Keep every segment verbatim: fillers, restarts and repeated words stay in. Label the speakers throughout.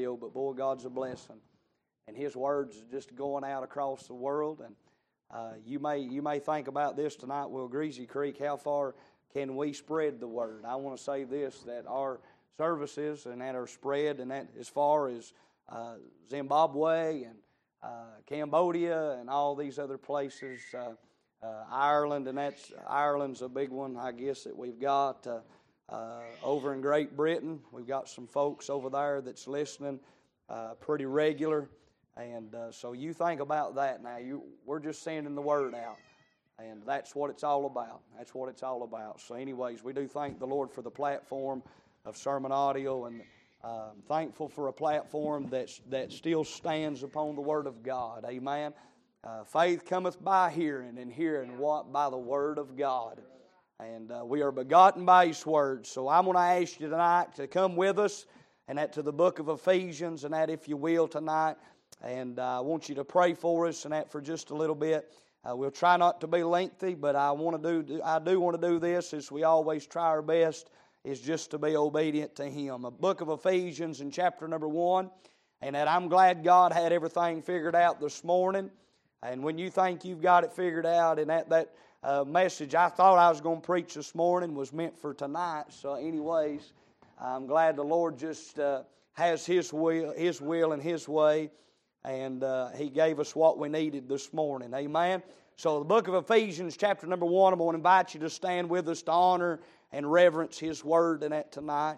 Speaker 1: radio, but boy, God's a blessing. And His Word's just going out across the world. And uh, you may you may think about this tonight. Well, Greasy Creek, how far can we spread the Word? I want to say this, that our services and that are spread, and that as far as uh, Zimbabwe and uh, Cambodia and all these other places, uh, uh, Ireland, and that's Ireland's a big one, I guess, that we've got. Uh, uh, over in Great Britain, we've got some folks over there that's listening uh, pretty regular. And uh, so you think about that now. You, we're just sending the Word out. And that's what it's all about. That's what it's all about. So anyways, we do thank the Lord for the platform of Sermon Audio. And uh, I'm thankful for a platform that's, that still stands upon the Word of God. Amen. Uh, faith cometh by hearing, and hearing what? By the Word of God. And uh, we are begotten by His Word. So I'm going to ask you tonight to come with us, and that to the book of Ephesians, and that if you will tonight. And uh, I want you to pray for us and that for just a little bit. Uh, we'll try not to be lengthy, but I want to do. I do want to do this, as we always try our best, is just to be obedient to Him. The book of Ephesians in chapter number one, and that I'm glad God had everything figured out this morning. And when you think you've got it figured out, and that that uh, message I thought I was going to preach this morning was meant for tonight. So, anyways, I'm glad the Lord just uh, has His will, His will, and His way. And uh, He gave us what we needed this morning. Amen. So the book of Ephesians, chapter number one, I'm going to invite you to stand with us to honor and reverence His Word in that tonight.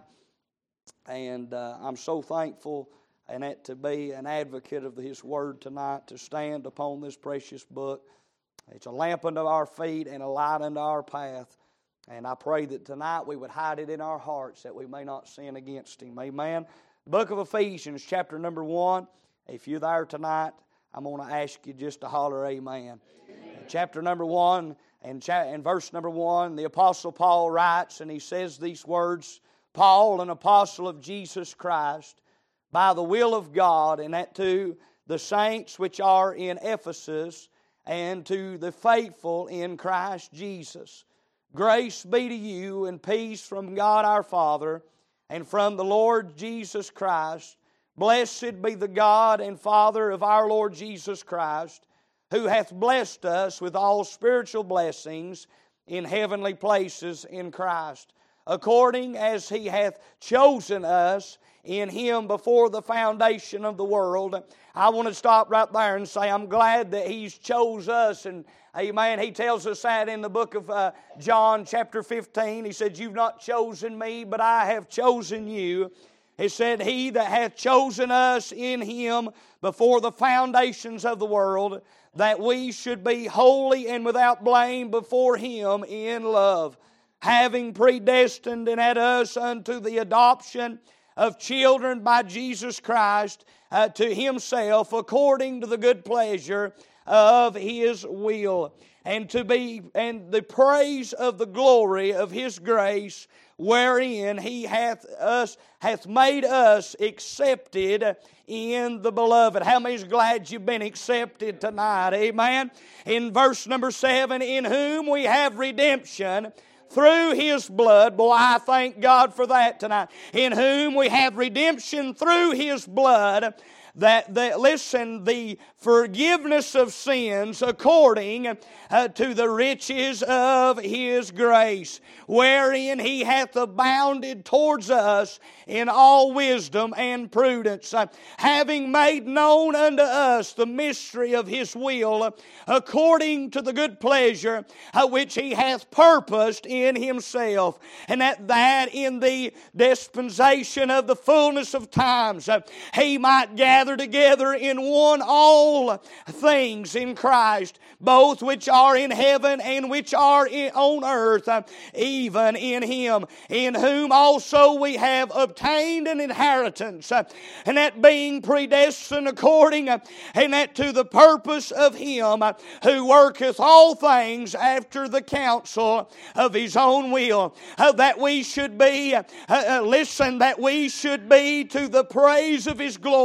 Speaker 1: And uh, I'm so thankful and that to be an advocate of His Word tonight, to stand upon this precious book. It's a lamp unto our feet and a light unto our path. And I pray that tonight we would hide it in our hearts, that we may not sin against Him. Amen. The book of Ephesians, chapter number one. If you're there tonight, I'm going to ask you just to holler amen. Amen. Chapter number one, and, cha- and verse number one, the Apostle Paul writes, and he says these words, Paul, an apostle of Jesus Christ, by the will of God, and that to the saints which are in Ephesus, and to the faithful in Christ Jesus. Grace be to you and peace from God our Father, and from the Lord Jesus Christ. Blessed be the God and Father of our Lord Jesus Christ, who hath blessed us with all spiritual blessings in heavenly places in Christ, according as He hath chosen us in Him before the foundation of the world. I want to stop right there and say I'm glad that He's chose us. And amen, He tells us that in the book of uh, John chapter fifteen. He said, you've not chosen me, but I have chosen you. It said, He that hath chosen us in Him before the foundations of the world, that we should be holy and without blame before Him in love, having predestined and at us unto the adoption of children by Jesus Christ uh, to Himself, according to the good pleasure of His will, and to be and the praise of the glory of His grace, wherein He hath us hath made us accepted in the beloved. How many's glad you've been accepted tonight? Amen. In verse number seven, in whom we have redemption through His blood. Boy, I thank God for that tonight. In whom we have redemption through His blood, that, that listen, the forgiveness of sins according uh, to the riches of His grace, wherein He hath abounded towards us in all wisdom and prudence, uh, having made known unto us the mystery of His will, uh, according to the good pleasure uh, which He hath purposed in Himself, and that that in the dispensation of the fullness of times uh, He might gather together in one all things in Christ, both which are in heaven and which are in, on earth, uh, even in Him, in whom also we have obtained an inheritance, uh, and that being predestined according, uh, and that to the purpose of Him uh, who worketh all things after the counsel of His own will, uh, that we should be, uh, uh, listen, that we should be to the praise of His glory,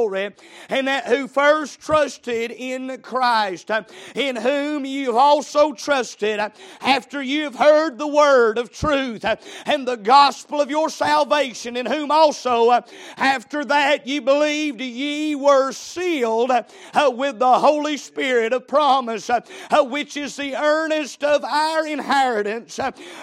Speaker 1: and that who first trusted in Christ, in whom you've also trusted after you've heard the word of truth and the gospel of your salvation, in whom also after that ye believed, ye were sealed with the Holy Spirit of promise, which is the earnest of our inheritance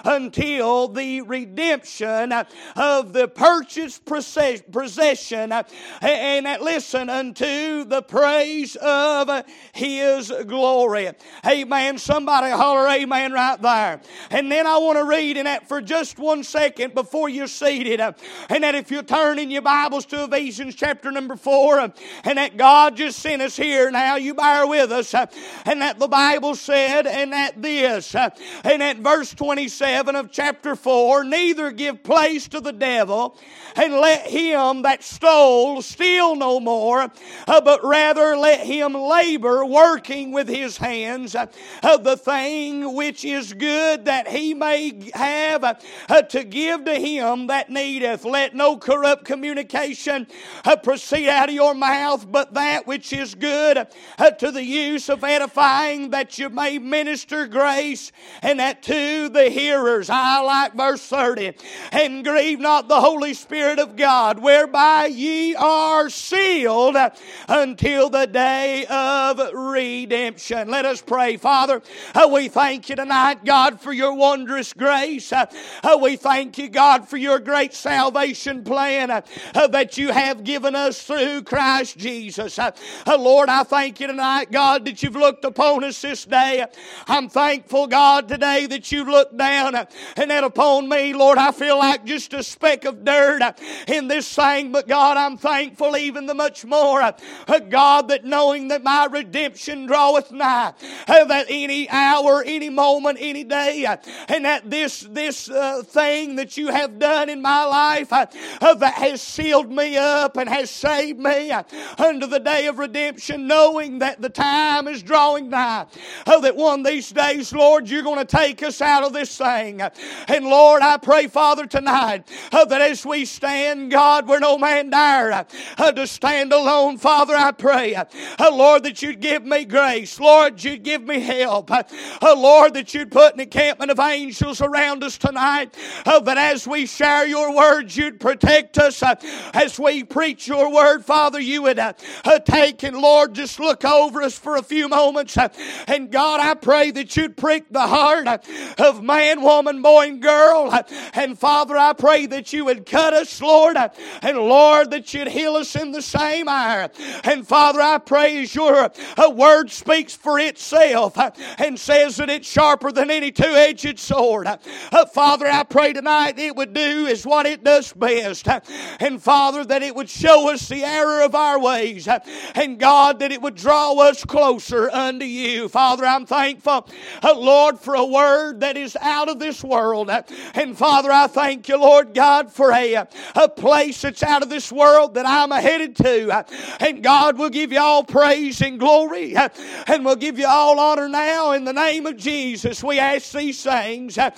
Speaker 1: until the redemption of the purchased possession, and listen, unto the praise of His glory. Amen. Somebody holler amen right there. And then I want to read in that for just one second before you're seated, and that if you turn in your Bibles to Ephesians chapter number four, and that God just sent us here now, you bear with us, and that the Bible said, and that this, and at verse twenty-seven of chapter four, neither give place to the devil, and let him that stole steal no more, uh, but rather let him labor, working with his hands uh, the thing which is good, that he may have uh, to give to him that needeth. Let no corrupt communication uh, proceed out of your mouth, but that which is good uh, to the use of edifying, that you may minister grace, and that to the hearers. I like verse thirty. And grieve not the Holy Spirit of God, whereby ye are sealed until the day of redemption. Let us pray. Father, uh, we thank you tonight, God, for your wondrous grace. Uh, uh, we thank you, God, for your great salvation plan uh, uh, that you have given us through Christ Jesus. Uh, uh, Lord, I thank you tonight, God, that you've looked upon us this day. I'm thankful, God, today that you've looked down uh, and that upon me, Lord, I feel like just a speck of dirt uh, in this thing, but God, I'm thankful even the much more, uh, uh, God, that knowing that my redemption draweth nigh, uh, that any hour, any moment, any day, uh, and that this this uh, thing that you have done in my life uh, uh, that has sealed me up and has saved me uh, unto the day of redemption, knowing that the time is drawing nigh, uh, that one of these days, Lord, you're going to take us out of this thing. And Lord, I pray, Father, tonight uh, that as we stand, God, where no man dare uh, to stand alone, Father, I pray, uh, Lord, that you'd give me grace. Lord, you'd give me help. Uh, Lord, that you'd put an encampment of angels around us tonight, uh, that as we share your words, you'd protect us. Uh, as we preach your word, Father, you would uh, uh, take and, Lord, just look over us for a few moments. Uh, and God, I pray that you'd prick the heart uh, of man, woman, boy, and girl. Uh, and Father, I pray that you would cut us, Lord, uh, and Lord, that you'd heal us in the same hour. And Father, I pray as your uh, word speaks for itself uh, and says that it's sharper than any two-edged sword. Uh, Father, I pray tonight it would do is what it does best. Uh, and Father, that it would show us the error of our ways. Uh, and God, that it would draw us closer unto you. Father, I'm thankful, uh, Lord, for a word that is out of this world. Uh, and Father, I thank you, Lord God, for a, a place that's out of this world that I'm headed to. Uh, and God, will give you all praise and glory. Uh, and we'll give you all honor now in the name of Jesus. We ask these things. Uh,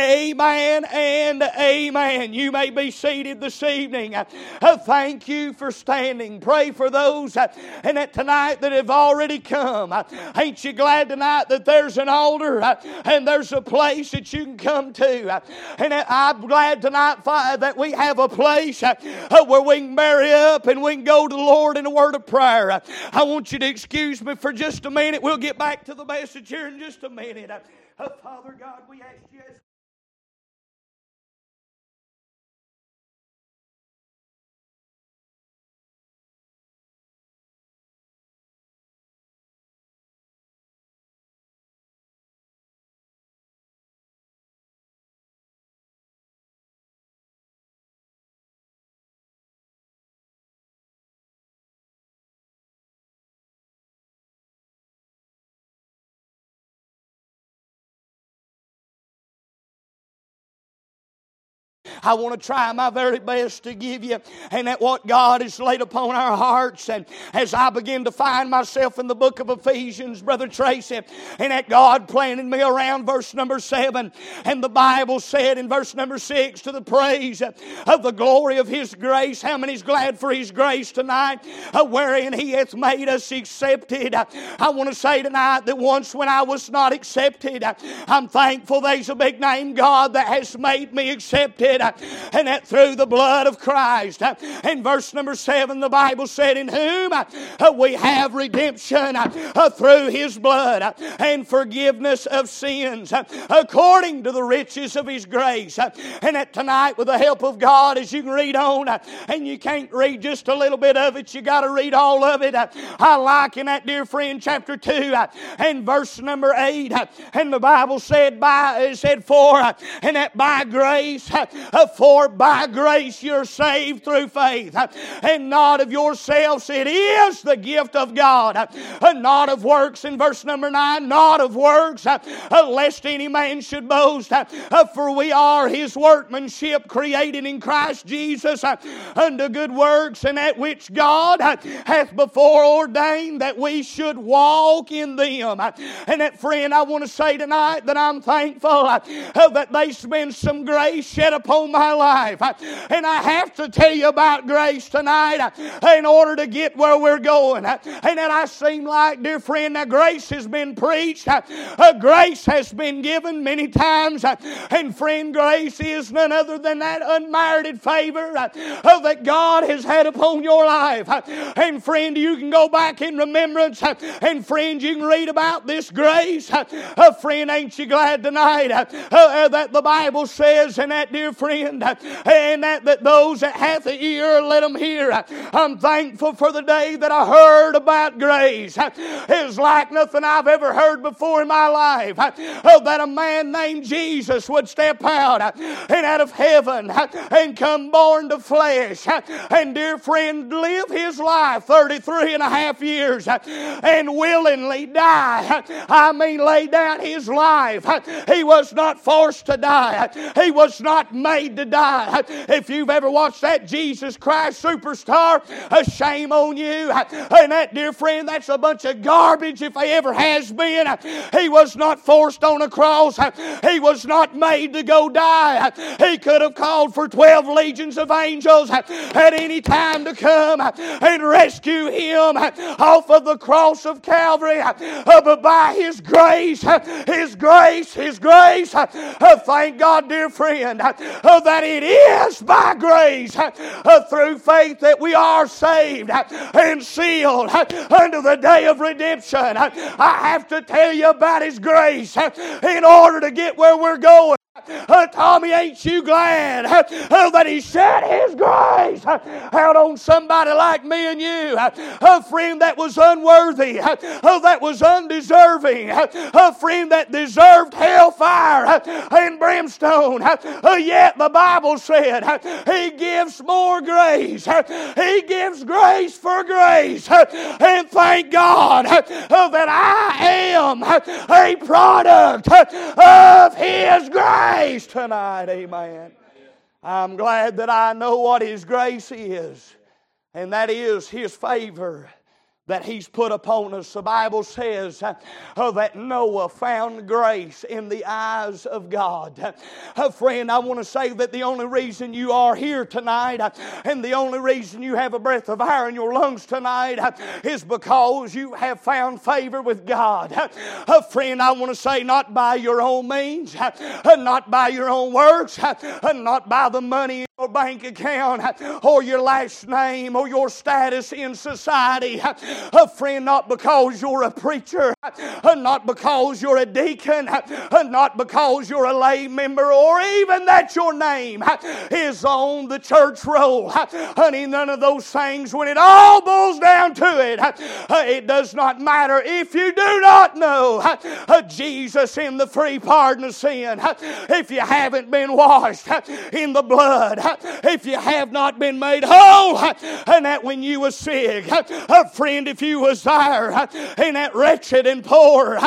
Speaker 1: amen and amen. You may be seated this evening. Uh, thank you for standing. Pray for those uh, and that tonight that have already come. Uh, ain't you glad tonight that there's an altar uh, and there's a place that you can come to? Uh, and uh, I'm glad tonight uh, that we have a place uh, uh, where we can bury up and we can go to the Lord in a word of prayer. Uh, I want you to excuse me for just a minute. We'll get back to the message here in just a minute. Uh, uh, Father God, we ask you. I want to try my very best to give you, and that what God has laid upon our hearts. And as I begin to find myself in the book of Ephesians, Brother Tracy, and that God planted me around verse number seven, and the Bible said in verse number six, to the praise of the glory of His grace. How many's glad for His grace tonight, uh, wherein He hath made us accepted? Uh, I want to say tonight that once when I was not accepted, uh, I'm thankful there's a big name God that has made me accepted, uh, and that through the blood of Christ. Uh, in verse number seven, the Bible said, in whom uh, we have redemption uh, uh, through His blood uh, and forgiveness of sins uh, according to the riches of His grace. Uh, and that tonight, with the help of God, as you can read on, uh, and you can't read just a little bit of it, you got to read all of it. Uh, I like in that, dear friend, chapter two uh, and verse number eight, uh, and the Bible said, by it said for, uh, and that by grace, uh, for by grace you're saved through faith, uh, and not of yourselves. It is the gift of God, uh, not of works. In verse number nine, not of works, uh, lest any man should boast. Uh, for we are His workmanship, created in Christ Jesus uh, unto good works, and that which God uh, hath before ordained that we should walk in them. Uh, and that, friend, I want to say tonight that I'm thankful uh, uh, that there's been some grace shed upon my life. Uh, and I have to tell you about grace tonight uh, in order to get where we're going. Uh, and that I seem like, dear friend, that grace has been preached. Uh, uh, grace has been given many times. Uh, and friend, grace is none other than that unmerited favor uh, uh, that God has had upon your life. Uh, and friend, you can go back in remembrance. Uh, and friend, you can read about this grace. Uh, uh, friend, ain't you glad tonight uh, uh, that the Bible says, and that, dear friend, uh, and that, that those that hath the ear, let them hear. Uh, I'm thankful for the day that I heard about grace. Uh, it's like nothing I've ever heard before in my life. Uh, uh, that a man named Jesus would step out uh, and out of heaven uh, and come born to flesh. Uh, and dear friend, live his life thirty-three and a half years uh, and willingly die. Uh, I mean, lay down his life. Uh, he was not forced to die. Uh, he was not made to die. Uh, if you've ever watched that Jesus Christ Superstar, a shame on you. Uh, and that, dear friend, that's a bunch of garbage if they ever has been. Uh, he was not forced on a cross. Uh, he was not made to go die. Uh, he could have called for twelve legions of angels uh, at any time to come uh, and rescue him uh, off of the cross of Calvary. Uh, but by His grace, uh, His grace, His grace, uh, uh, thank God, dear friend, uh, uh, that it is by grace uh, uh, through faith that we are saved uh, and sealed uh, unto the day of redemption. Uh, I have to tell you about His grace uh, in order to get where we're going. Uh, Tommy, ain't you glad uh, uh, that He shed His grace uh, out on somebody like me and you? Uh, a friend that was unworthy, uh, uh, that was undeserving, uh, a friend that deserved hellfire uh, and brimstone. Uh, uh, yet the Bible said uh, He gives more grace. Uh, he gives grace for grace. Uh, and thank God uh, uh, that I am uh, a product uh, of His grace tonight. Amen. I'm glad that I know what His grace is, and that is His favor that He's put upon us. The Bible says uh, uh, that Noah found grace in the eyes of God. Uh, friend, I want to say that the only reason you are here tonight uh, and the only reason you have a breath of air in your lungs tonight uh, is because you have found favor with God. Uh, uh, friend, I want to say not by your own means, uh, uh, not by your own works, uh, uh, not by the money in your bank account uh, or your last name or your status in society. Uh, Uh, friend, not because you're a preacher, uh, not because you're a deacon, uh, not because you're a lay member, or even that your name uh, is on the church roll. Uh, honey, none of those things, when it all boils down to it. It does not matter if you do not know Jesus in the free pardon of sin. If you haven't been washed in the blood, if you have not been made whole, and that when you were sick, friend, if you was there, and that wretched and poor,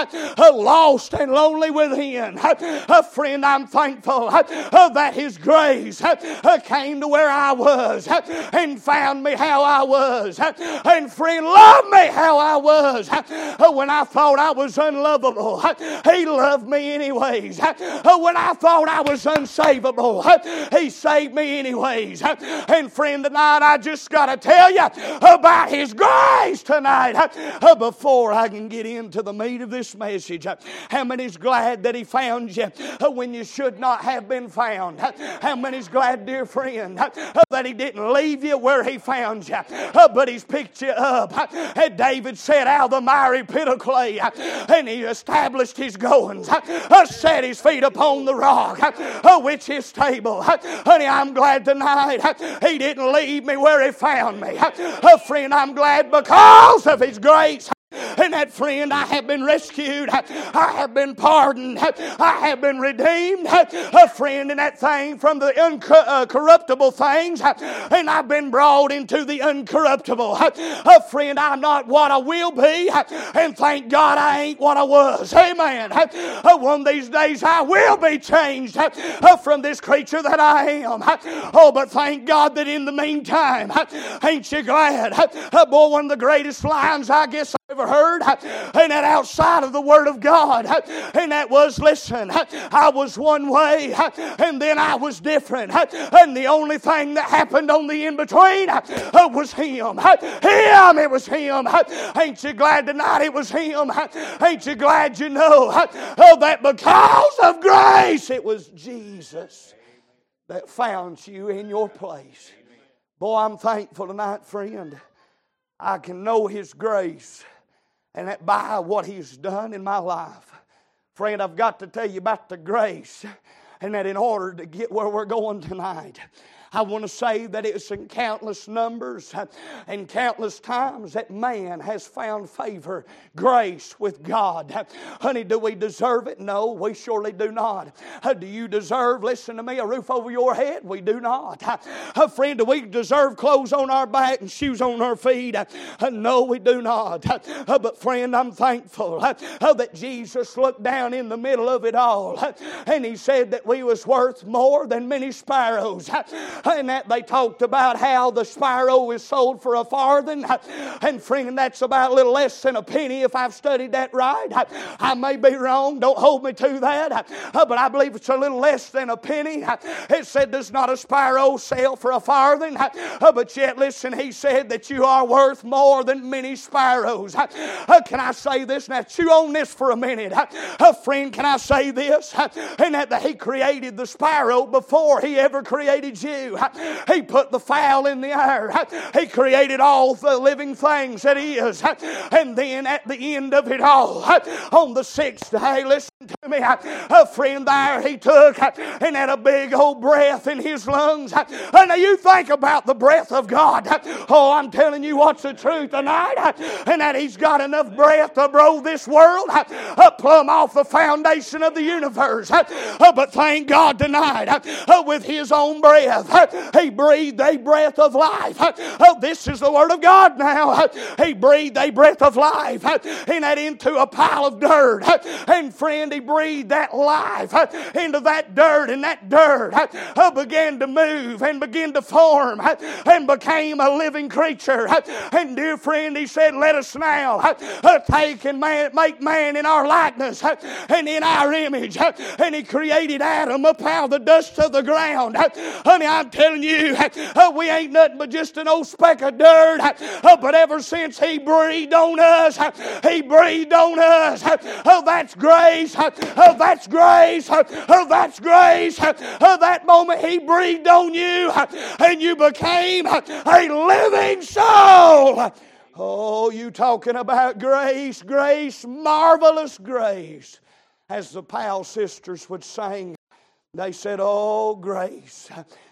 Speaker 1: lost and lonely within, friend, I'm thankful that His grace came to where I was and found me how I was. And friend, loved me how I was. When I thought I was unlovable, He loved me anyways. When I thought I was unsavable, He saved me anyways. And friend, tonight I just got to tell you about His grace tonight before I can get into the meat of this message. How many's glad that He found you when you should not have been found? How many's glad, dear friend, that He didn't leave you where He found you, but He's picked you up? David said, out of the miry pit of clay, and He established his goings, set his feet upon the rock, which is stable. Honey, I'm glad tonight He didn't leave me where He found me. Friend, I'm glad because of His grace. And that, friend, I have been rescued. I have been pardoned. I have been redeemed. A friend, and that thing from the uncorruptible things. And I've been brought into the uncorruptible. A friend, I'm not what I will be. And thank God I ain't what I was. Amen. One of these days I will be changed from this creature that I am. Oh, but thank God that in the meantime, ain't you glad? Boy, one of the greatest lines I guess ever heard, and that outside of the Word of God, and that was, listen, I was one way, and then I was different, and the only thing that happened on the in-between was Him. Him, it was Him. Ain't you glad tonight it was Him? Ain't you glad you know that because of grace, it was Jesus that found you in your place. Boy, I'm thankful tonight, friend. I can know His grace, and that by what He's done in my life. Friend, I've got to tell you about the grace, and that in order to get where we're going tonight, I want to say that it's in countless numbers and countless times that man has found favor, grace with God. Honey, do we deserve it? No, we surely do not. Do you deserve, listen to me, a roof over your head? We do not. Friend, do we deserve clothes on our back and shoes on our feet? No, we do not. But friend, I'm thankful that Jesus looked down in the middle of it all, and He said that we was worth more than many sparrows. And that they talked about how the sparrow is sold for a farthing. And friend, that's about a little less than a penny if I've studied that right. I may be wrong. Don't hold me to that. But I believe it's a little less than a penny. It said does not a sparrow sell for a farthing. But yet, listen, He said that you are worth more than many sparrows. Can I say this? Now chew on this for a minute. Friend, can I say this? And that He created the sparrow before He ever created you. He put the fowl in the air. He created all the living things that He is. And then at the end of it all, on the sixth day, listen to me, a friend there He took and had a big old breath in His lungs. And now you think about the breath of God. Oh, I'm telling you what's the truth tonight. And that He's got enough breath to blow this world plumb off the foundation of the universe. But thank God tonight, with His own breath, He breathed a breath of life. Oh, this is the Word of God now. He breathed a breath of life and that into a pile of dirt. And friend, He breathed that life into that dirt, and that dirt began to move and began to form and became a living creature. And dear friend, He said, let us now take and man, make man in our likeness and in our image. And He created Adam up out of the dust of the ground. Honey, I'm telling you, we ain't nothing but just an old speck of dirt. But ever since He breathed on us, He breathed on us. Oh, that's grace. Oh, that's grace. Oh, that's grace. Oh, that moment He breathed on you, and you became a living soul. Oh, you talking about grace, grace, marvelous grace. As the Powell sisters would sing, they said, oh, grace,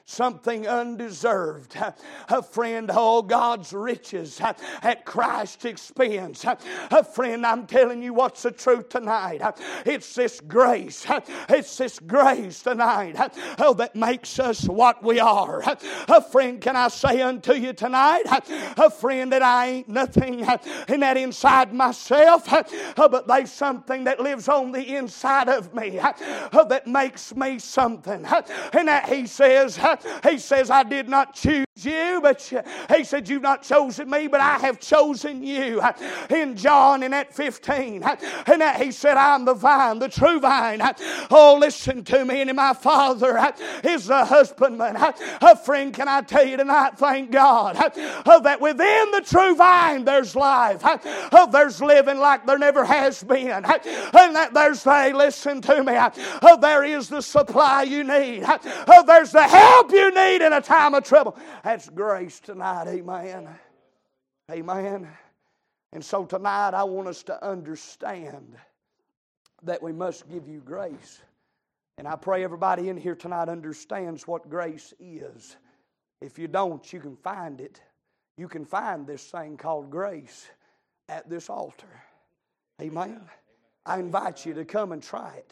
Speaker 1: something undeserved. A friend, oh, God's riches at Christ's expense. A friend, I'm telling you what's the truth tonight. It's this grace. It's this grace tonight, oh, that makes us what we are. A friend, can I say unto you tonight, a friend, that I ain't nothing in that inside myself, but there's something that lives on the inside of me that makes me something. And that He says, He says, I did not choose you, but He said, you've not chosen me, but I have chosen you. In John, in that fifteen, and that He said, I'm the vine, the true vine. Oh, listen to me, and my Father is the husbandman. A friend, can I tell you tonight, thank God, that within the true vine there's life. There's living like there never has been. And that there's, hey, listen to me, there is the supply you need. There's the help you need in a time of trouble. That's grace tonight, amen. Amen. And so tonight I want us to understand that we must give you grace. And I pray everybody in here tonight understands what grace is. If you don't, you can find it. You can find this thing called grace at this altar. Amen. I invite you to come and try it.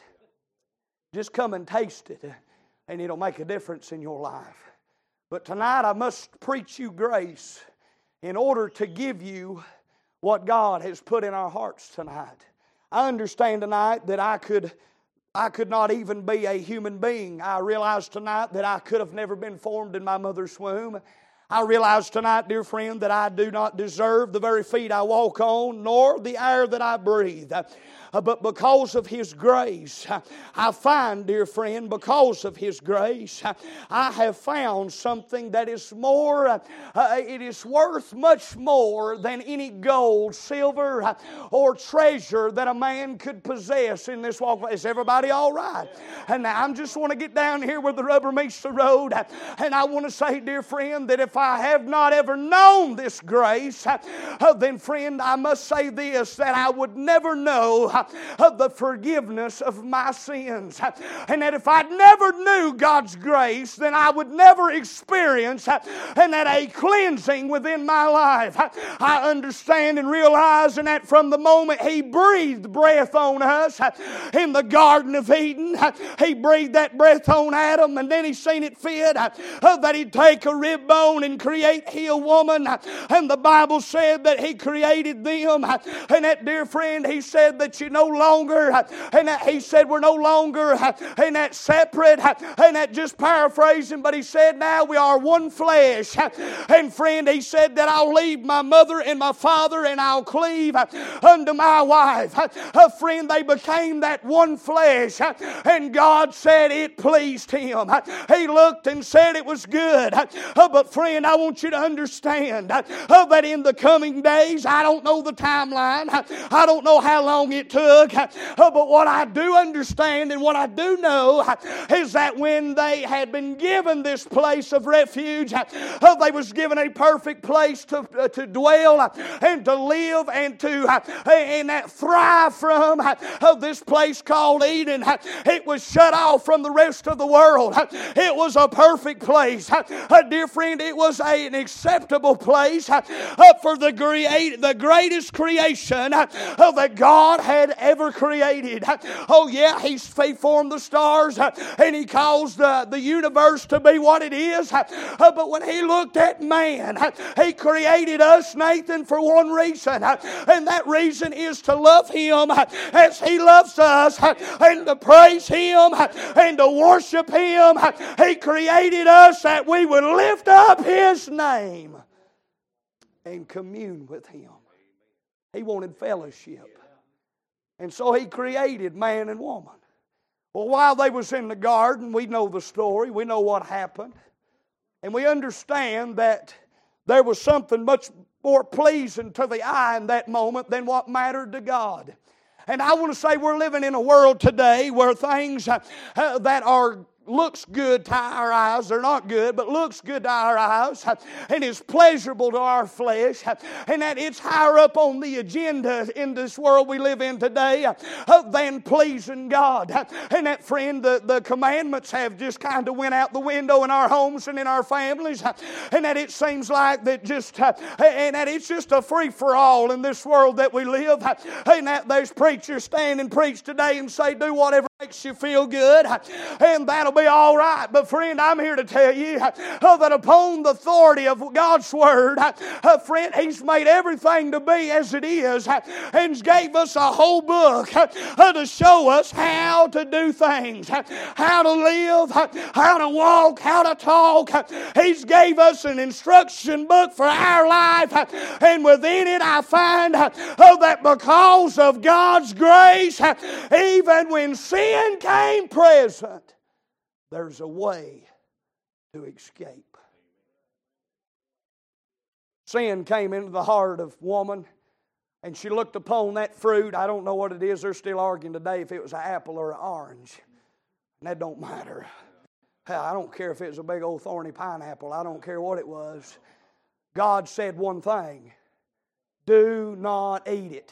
Speaker 1: Just come and taste it, and it'll make a difference in your life. But tonight I must preach you grace in order to give you what God has put in our hearts tonight. I understand tonight that I could I could not even be a human being. I realize tonight that I could have never been formed in my mother's womb. I realize tonight, dear friend, that I do not deserve the very feet I walk on, nor the air that I breathe. But because of His grace, I find, dear friend, because of His grace, I have found something that is more, uh, it is worth much more than any gold, silver, or treasure that a man could possess in this walk. Is everybody all right? And now I just want to get down here where the rubber meets the road, and I want to say, dear friend, that if I have not ever known this grace, then, friend, I must say this, that I would never know of the forgiveness of my sins. And that if I never knew God's grace, then I would never experience and that a cleansing within my life. I understand and realize and that from the moment He breathed breath on us in the Garden of Eden, He breathed that breath on Adam, and then He seen it fit that He'd take a rib bone and create He a woman. And the Bible said that He created them. And that, dear friend, He said that you no longer, and that He said we're no longer, and that separate, and that just paraphrasing, but He said now we are one flesh. And friend, He said that I'll leave my mother and my father and I'll cleave unto my wife. A friend, they became that one flesh, and God said it pleased Him. He looked and said it was good. But friend, I want you to understand that in the coming days, I don't know the timeline, I don't know how long it took, but what I do understand and what I do know is that when they had been given this place of refuge, they was given a perfect place to, to dwell and to live and to and that thrive from this place called Eden. It was shut off from the rest of the world. It was a perfect place. Dear friend, it was a, an acceptable place for the, create, the greatest creation that God had ever created. Oh yeah, He formed the stars and He caused the, the universe to be what it is. But when He looked at man, He created us, Nathan, for one reason. And that reason is to love Him as He loves us and to praise Him and to worship Him. He created us that we would lift up His name and commune with Him. He wanted fellowship. And so He created man and woman. Well, while they was in the garden, we know the story. We know what happened. And we understand that there was something much more pleasing to the eye in that moment than what mattered to God. And I want to say we're living in a world today where things uh, that are looks good to our eyes. They're not good, but looks good to our eyes, and is pleasurable to our flesh, and that it's higher up on the agenda in this world we live in today than pleasing God. And that, friend, the, the commandments have just kind of went out the window in our homes and in our families, and that it seems like that just, and that it's just a free-for-all in this world that we live, and that there's preachers stand and preach today and say, do whatever makes you feel good, and that'll be all right. But friend, I'm here to tell you uh, that upon the authority of God's Word, uh, friend, He's made everything to be as it is, uh, and gave us a whole book uh, to show us how to do things, uh, how to live, uh, how to walk, how to talk. Uh, he's gave us an instruction book for our life, uh, and within it I find uh, uh, that because of God's grace, uh, even when sin Sin came present, there's a way to escape. Sin came into the heart of woman, and she looked upon that fruit. I don't know what it is. They're still arguing today if it was an apple or an orange. And that don't matter. Hell, I don't care if it was a big old thorny pineapple. I don't care what it was. God said one thing: do not eat it.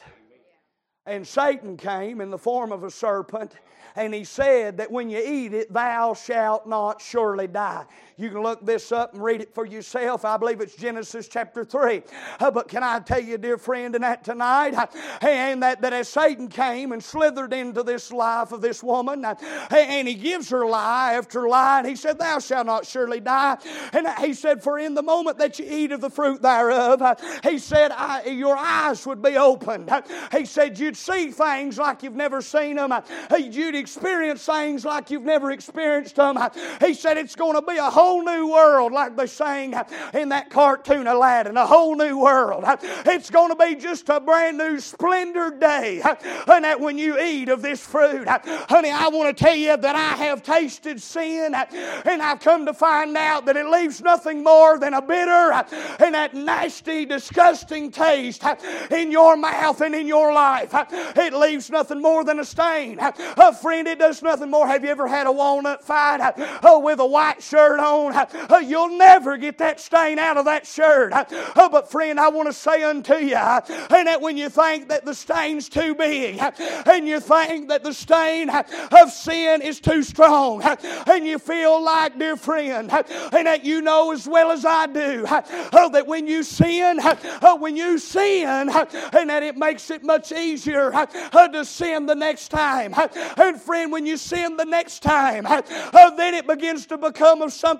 Speaker 1: And Satan came in the form of a serpent, and he said that when you eat it, thou shalt not surely die. You can look this up and read it for yourself. I believe it's Genesis chapter three. Uh, but can I tell you, dear friend, in that tonight, uh, and that, that as Satan came and slithered into this life of this woman, uh, and he gives her lie after lie, and he said, thou shalt not surely die. And he said, for in the moment that you eat of the fruit thereof, uh, he said, I, your eyes would be opened. Uh, he said, you'd see things like you've never seen them. Uh, you'd experience things like you've never experienced them. Uh, he said, it's going to be a whole new world, like they sang in that cartoon Aladdin, a whole new world. It's going to be just a brand new splendor day. And that when you eat of this fruit, honey, I want to tell you that I have tasted sin, and I've come to find out that it leaves nothing more than a bitter and that nasty, disgusting taste in your mouth and in your life. It leaves nothing more than a stain. Oh, friend, it does nothing more. Have you ever had a walnut fight oh, with a white shirt on? Uh, you'll never get that stain out of that shirt. Uh, but friend, I want to say unto you, uh, and that when you think that the stain's too big, uh, and you think that the stain uh, of sin is too strong, uh, and you feel like, dear friend, uh, and that you know as well as I do, uh, uh, that when you sin, uh, uh, when you sin, uh, and that it makes it much easier uh, uh, to sin the next time. Uh, and friend, when you sin the next time, uh, uh, then it begins to become of something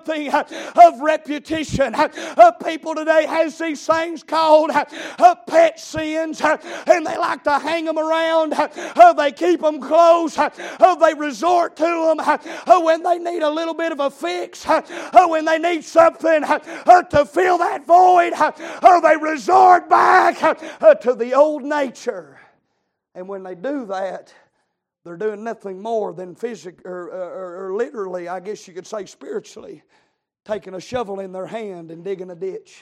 Speaker 1: of repetition. Uh, people today has these things called uh, pet sins, uh, and they like to hang them around. Uh, they keep them close. Uh, they resort to them uh, when they need a little bit of a fix, uh, when they need something uh, to fill that void, uh, or they resort back uh, to the old nature. And when they do that, they're doing nothing more than physically, or, or, or literally, I guess you could say spiritually, taking a shovel in their hand and digging a ditch.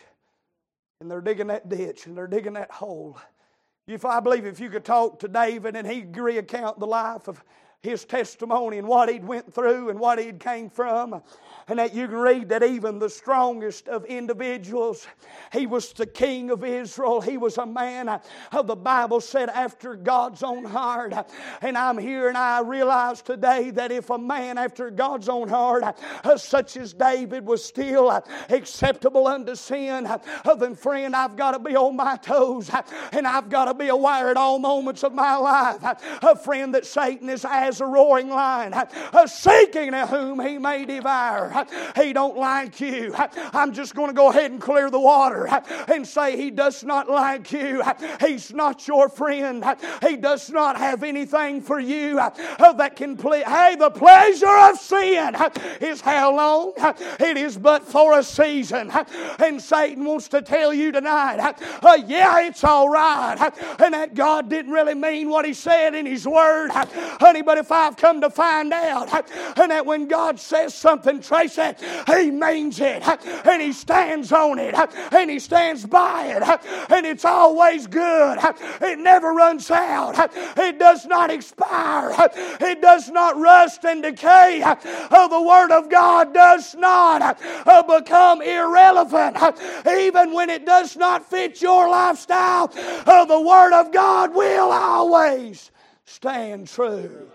Speaker 1: And they're digging that ditch and they're digging that hole. If I believe if you could talk to David and he'd recount the life of his testimony and what he'd went through and what he'd came from, and that you can read that even the strongest of individuals, he was the king of Israel. He was a man, uh, the Bible said, after God's own heart. And I'm here and I realize today that if a man after God's own heart, uh, such as David, was still uh, acceptable unto sin, uh, then friend, I've got to be on my toes, uh, and I've got to be aware at all moments of my life, uh, uh, friend, that Satan is as a roaring lion, uh, seeking whom he may devour. He don't like you. I'm just going to go ahead and clear the water and say he does not like you. He's not your friend. He does not have anything for you that can please. Hey, the pleasure of sin is how long? It is but for a season. And Satan wants to tell you tonight, uh, yeah, it's all right, and that God didn't really mean what he said in his word. Honey, but if if I've come to find out and that when God says something, Tracy, He means it, and He stands on it, and He stands by it, and it's always good. It never runs out. It does not expire. It does not rust and decay. The Word of God does not become irrelevant. Even when it does not fit your lifestyle, the Word of God will always stand true.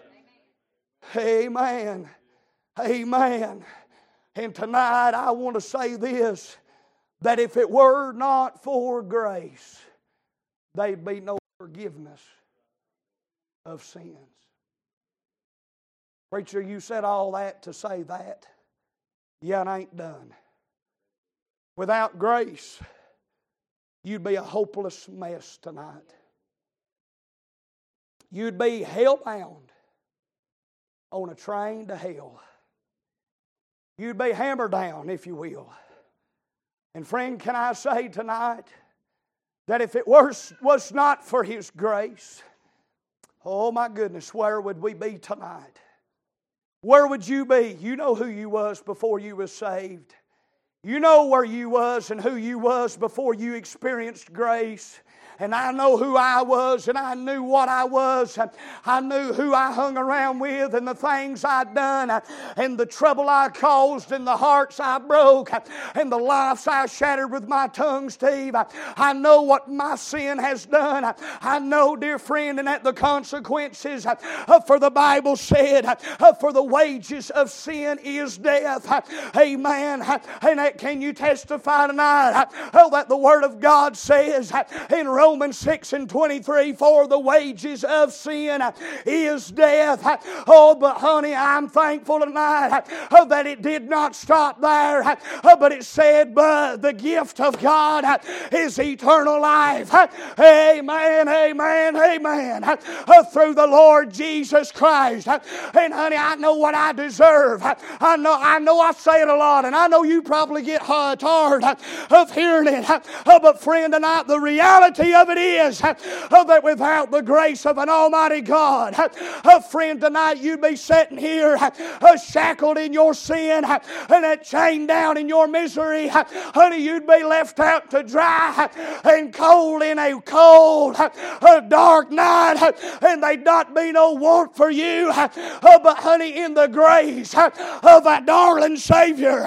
Speaker 1: Amen. Amen. And tonight I want to say this, that if it were not for grace, there'd be no forgiveness of sins. Preacher, you said all that to say that. Yeah, it ain't done. Without grace, you'd be a hopeless mess tonight. You'd be hell-bound on a train to hell. You'd be hammered down, if you will. And friend, can I say tonight that if it was, was not for His grace, oh my goodness, where would we be tonight? Where would you be? You know who you was before you was saved. You know where you was and who you was before you experienced grace. And I know who I was, and I knew what I was. I knew who I hung around with, and the things I'd done, and the trouble I caused, and the hearts I broke, and the lives I shattered with my tongue, Steve. I know what my sin has done. I know, dear friend, and that the consequences, for the Bible said, for the wages of sin is death. Amen. And that, can you testify tonight? Oh, that the Word of God says in Romans Romans six and twenty-three, for the wages of sin is death. Oh, but honey, I'm thankful tonight that it did not stop there, but it said, but the gift of God is eternal life. Amen, amen, amen. Through the Lord Jesus Christ. And honey, I know what I deserve. I know, I know I say it a lot, and I know you probably get tired of hearing it. But friend, tonight the reality of it is that without the grace of an almighty God, friend, tonight you'd be sitting here shackled in your sin and that chained down in your misery. Honey, you'd be left out to dry and cold in a cold, dark night, and there'd not be no warmth for you. But honey, in the grace of a darling Savior,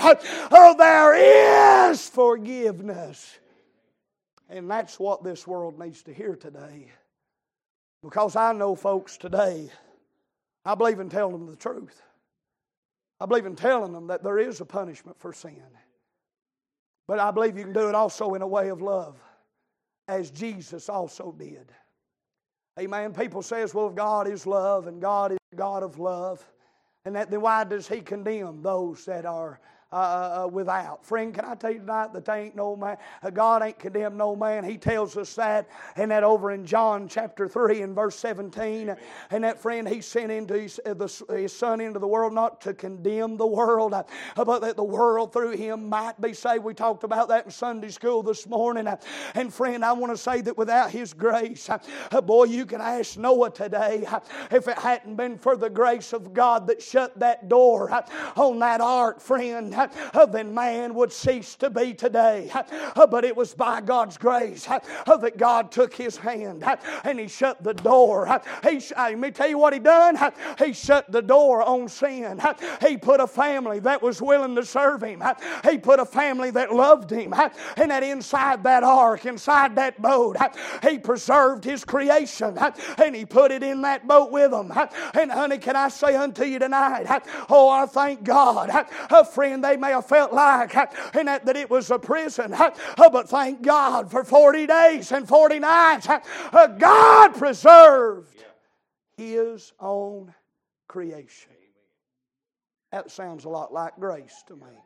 Speaker 1: there is forgiveness. And that's what this world needs to hear today. Because I know folks today, I believe in telling them the truth. I believe in telling them that there is a punishment for sin. But I believe you can do it also in a way of love, as Jesus also did. Amen. People says, well, God is love and God is God of love. And that, then why does He condemn those that are Uh, uh, without? Friend, can I tell you tonight that there ain't no man, uh, God ain't condemned no man. He tells us that, and that over in John chapter three and verse seventeen. And that, friend, He sent into his, uh, the, his Son into the world not to condemn the world, uh, but that the world through Him might be saved. We talked about that in Sunday school this morning. Uh, and friend, I want to say that without His grace, uh, uh, boy, you can ask Noah today, uh, if it hadn't been for the grace of God that shut that door uh, on that ark, friend, Uh, then man would cease to be today. Uh, but it was by God's grace uh, that God took His hand uh, and He shut the door. Uh, he, uh, let me tell you what He done. Uh, he shut the door on sin. Uh, he put a family that was willing to serve Him. Uh, he put a family that loved Him. Uh, and that inside that ark, inside that boat, uh, He preserved His creation. Uh, and He put it in that boat with them. Uh, and honey, can I say unto you tonight, uh, oh, I thank God. Uh, uh, friend, they may have felt like uh, and that, that it was a prison, uh, uh, but thank God for forty days and forty nights, uh, uh, God preserved His own creation. That sounds a lot like grace to me.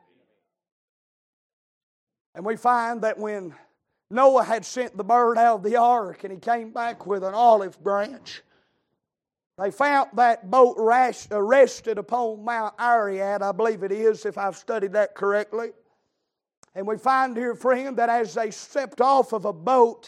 Speaker 1: And we find that when Noah had sent the bird out of the ark and he came back with an olive branch, they found that boat rested upon Mount Ararat, I believe it is, if I've studied that correctly. And we find here, friend, that as they stepped off of a boat,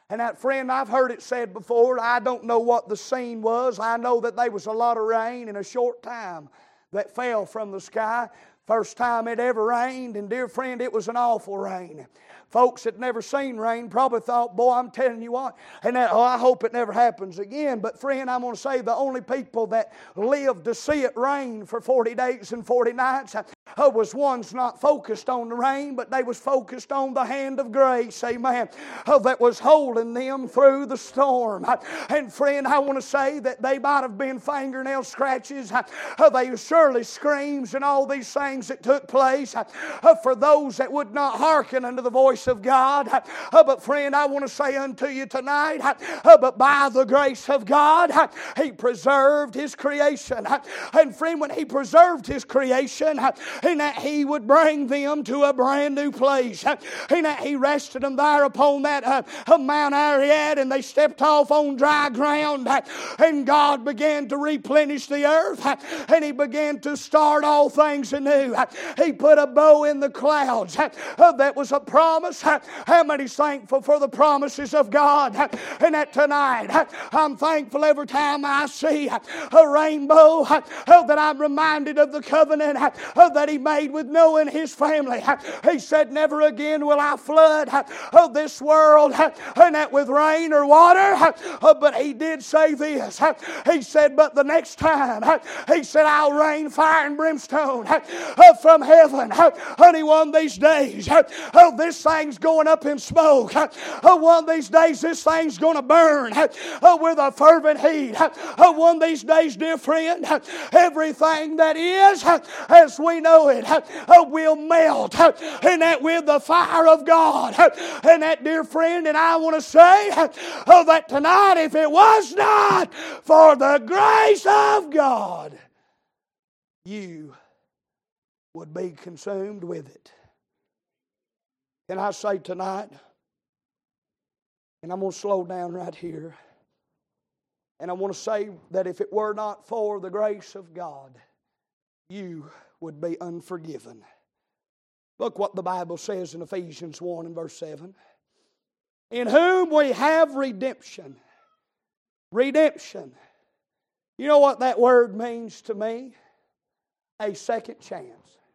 Speaker 1: And that, friend, I've heard it said before, I don't know what the scene was. I know that there was a lot of rain in a short time that fell from the sky. First time it ever rained, and dear friend, it was an awful rain. Folks that never seen rain probably thought, boy, I'm telling you what, and that, oh, I hope it never happens again. But friend, I'm going to say the only people that lived to see it rain for forty days and forty nights uh, was ones not focused on the rain, but they was focused on the hand of grace, amen, uh, that was holding them through the storm. Uh, and friend, I want to say that they might have been fingernail scratches. Uh, uh, they surely screams and all these things that took place uh, uh, for those that would not hearken unto the voice of God. Uh, but friend, I want to say unto you tonight, uh, but by the grace of God, uh, He preserved His creation. Uh, and friend, when He preserved His creation, uh, and that He would bring them to a brand new place. Uh, and that He rested them there upon that uh, Mount Ararat, and they stepped off on dry ground. Uh, and God began to replenish the earth, uh, and He began to start all things anew. Uh, he put a bow in the clouds. Uh, uh, that was a promise. How many's thankful for the promises of God? And that tonight, I'm thankful every time I see a rainbow that I'm reminded of the covenant that He made with Noah and his family. He said, never again will I flood this world, and that with rain or water. But He did say this. He said, but the next time, He said, I'll rain fire and brimstone from heaven. Honey, one of these days, this thing's going up in smoke. One of these days, this thing's going to burn with a fervent heat. One of these days, dear friend, everything that is as we know it will melt, and that with the fire of God. And that, dear friend, and I want to say that tonight, if it was not for the grace of God, you would be consumed with it. Can I say tonight, and I'm going to slow down right here, and I want to say that if it were not for the grace of God, you would be unforgiven. Look what the Bible says in Ephesians one and verse seven. In whom we have redemption. Redemption. You know what that word means to me? A second chance.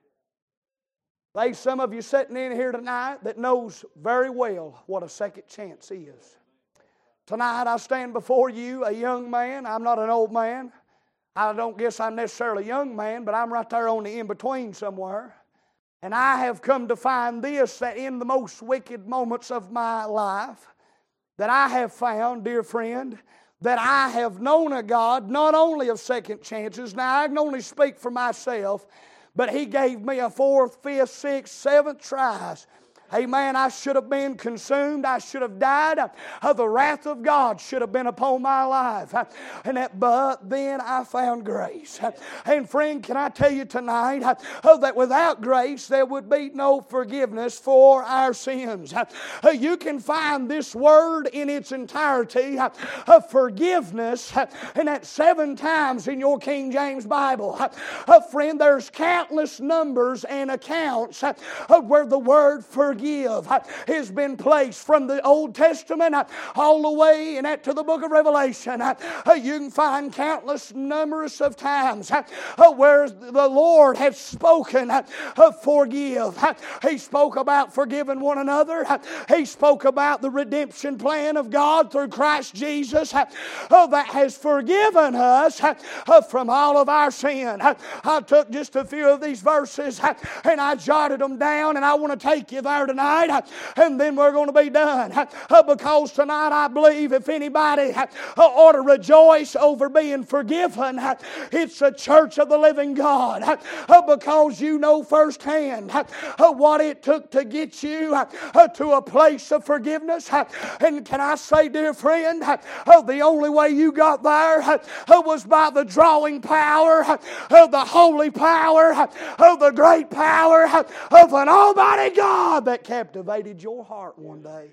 Speaker 1: There's some of you sitting in here tonight that knows very well what a second chance is. Tonight I stand before you, a young man. I'm not an old man. I don't guess I'm necessarily a young man, but I'm right there on the in-between somewhere. And I have come to find this, that in the most wicked moments of my life, that I have found, dear friend, that I have known a God not only of second chances. Now I can only speak for myself, but He gave me a fourth, fifth, sixth, seventh tries. Amen. I should have been consumed. I should have died. Uh, the wrath of God should have been upon my life. Uh, and that, but then I found grace. Uh, and friend, can I tell you tonight uh, that without grace there would be no forgiveness for our sins. Uh, uh, you can find this word in its entirety, uh, uh, forgiveness, uh, and that's seven times in your King James Bible. Uh, uh, friend, there's countless numbers and accounts uh, uh, where the word forgiveness Give has been placed from the Old Testament all the way and to the book of Revelation. You can find countless numerous of times where the Lord has spoken of forgive. He spoke about forgiving one another. He spoke about the redemption plan of God through Christ Jesus that has forgiven us from all of our sin. I took just a few of these verses and I jotted them down, and I want to take you there tonight, and then we're going to be done. Because tonight I believe if anybody ought to rejoice over being forgiven, it's the church of the living God. Because you know firsthand what it took to get you to a place of forgiveness. And can I say, dear friend, the only way you got there was by the drawing power of the holy power of the great power of an almighty God that captivated your heart one day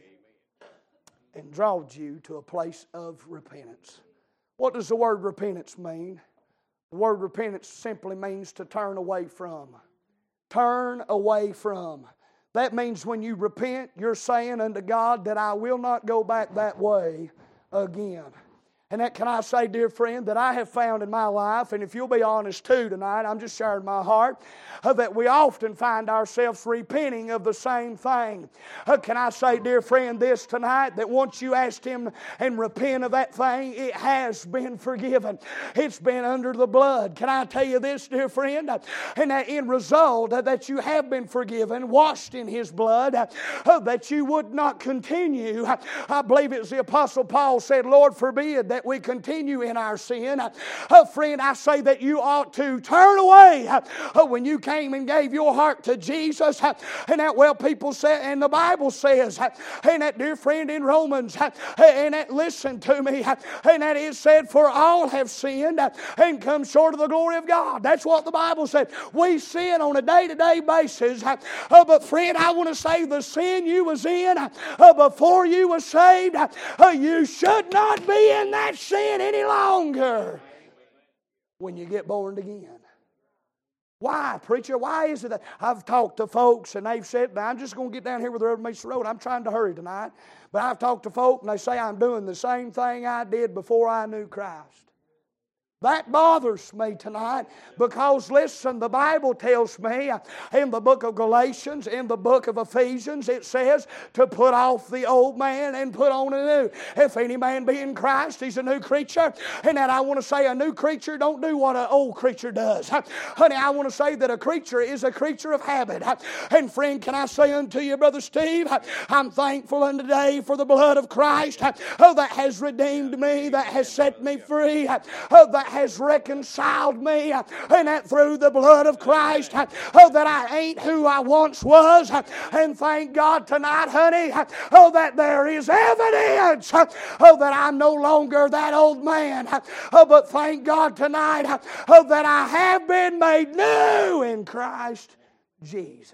Speaker 1: and drawed you to a place of repentance. What does the word repentance mean? The word repentance simply means to turn away from. Turn away from. That means when you repent, you're saying unto God that I will not go back that way again. And that, can I say, dear friend, that I have found in my life, and if you'll be honest too tonight, I'm just sharing my heart, uh, that we often find ourselves repenting of the same thing. Uh, can I say, dear friend, this tonight, that once you asked Him and repent of that thing, it has been forgiven. It's been under the blood. Can I tell you this, dear friend? Uh, and that in result, uh, that you have been forgiven, washed in His blood, uh, uh, that you would not continue. Uh, I believe it was the Apostle Paul said, Lord forbid that we continue in our sin. Uh, friend, I say that you ought to turn away uh, when you came and gave your heart to Jesus. Uh, and that, well, people say, and the Bible says, uh, and that, dear friend, in Romans, uh, and that, listen to me, uh, and that is said, for all have sinned uh, and come short of the glory of God. That's what the Bible said. We sin on a day-to-day basis. Uh, uh, but friend, I want to say the sin you was in uh, before you was saved, uh, you should not be in that sin any longer when you get born again. Why, preacher? Why is it that I've talked to folks and they've said, now I'm just going to get down here with the rubber meets the road. I'm trying to hurry tonight. But I've talked to folk and they say I'm doing the same thing I did before I knew Christ. That bothers me tonight because, listen, the Bible tells me in the book of Galatians, in the book of Ephesians, it says to put off the old man and put on a new. If any man be in Christ, he's a new creature. And that I want to say a new creature don't do what an old creature does. Honey, I want to say that a creature is a creature of habit. And friend, can I say unto you, Brother Steve, I'm thankful unto today for the blood of Christ oh, that has redeemed me, that has set me free, oh, that has reconciled me, and that through the blood of Christ, oh, that I ain't who I once was. And thank God tonight, honey, oh, that there is evidence, oh, that I'm no longer that old man. Oh, but thank God tonight, oh, that I have been made new in Christ Jesus.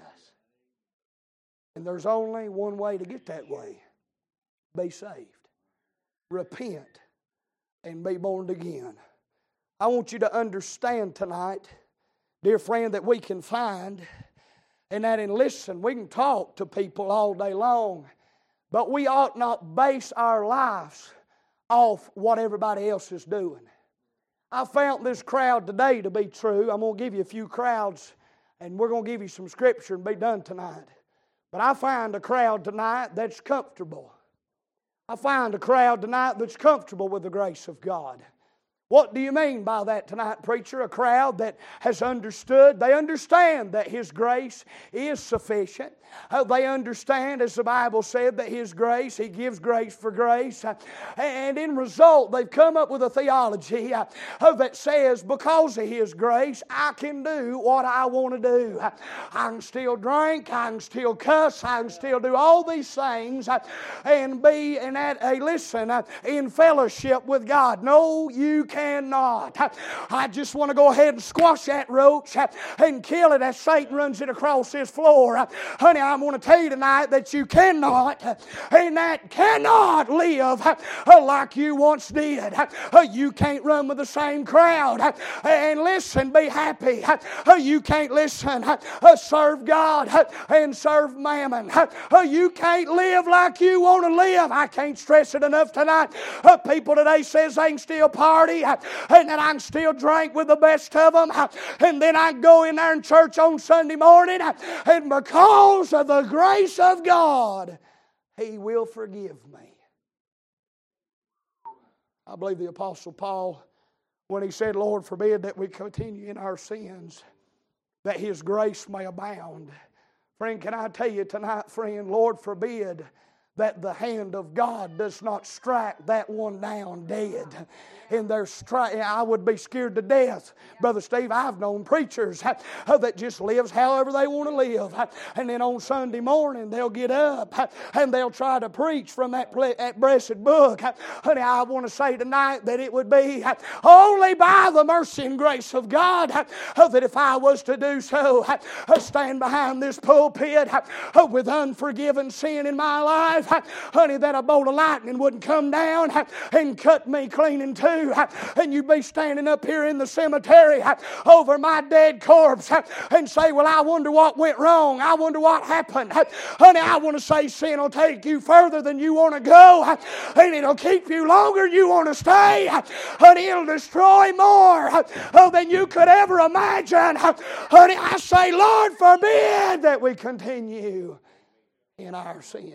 Speaker 1: And there's only one way to get that way. Be saved. Repent and be born again. I want you to understand tonight, dear friend, that we can find, and that in listen, we can talk to people all day long, but we ought not base our lives off what everybody else is doing. I found this crowd today to be true. I'm going to give you a few crowds, and we're going to give you some scripture and be done tonight. But I find a crowd tonight that's comfortable. I find a crowd tonight that's comfortable with the grace of God. What do you mean by that tonight, preacher? A crowd that has understood. They understand that His grace is sufficient. Uh, they understand, as the Bible said, that His grace, He gives grace for grace. Uh, and in result, they've come up with a theology uh, uh, that says, because of His grace, I can do what I want to do. Uh, I can still drink, I can still cuss, I can still do all these things uh, and be in that, uh, listen, uh, in fellowship with God. No, you cannot. Uh, I just want to go ahead and squash that roach uh, and kill it as Satan runs it across this floor. Uh, honey, I want to tell you tonight that you cannot, and that cannot live like you once did. You can't run with the same crowd and listen, be happy. You can't listen, serve God and serve mammon. You can't live like you want to live. I can't stress it enough tonight. People today says they can still party and that I can still drink with the best of them, and then I can go in there in church on Sunday morning, and because of the grace of God, He will forgive me. I believe the Apostle Paul, when he said, Lord forbid that we continue in our sins, that His grace may abound. Friend, can I tell you tonight, friend, Lord forbid that the hand of God does not strike that one down dead. In their stri- I would be scared to death. Brother Steve, I've known preachers uh, that just lives however they want to live. Uh, and then on Sunday morning, they'll get up uh, and they'll try to preach from that, ple- that blessed book. Uh, honey, I want to say tonight that it would be uh, only by the mercy and grace of God uh, uh, that if I was to do so, uh, uh, stand behind this pulpit uh, uh, with unforgiven sin in my life,
Speaker 2: life, honey, that a bolt of lightning wouldn't come down and cut me clean in two, and you'd be standing up here in the cemetery over my dead corpse and say, well, I wonder what went wrong. I wonder what happened. Honey, I want to say sin will take you further than you want to go, and it'll keep you longer than you want to stay. Honey, it'll destroy more than you could ever imagine. Honey, I say, Lord, forbid that we continue in our sins.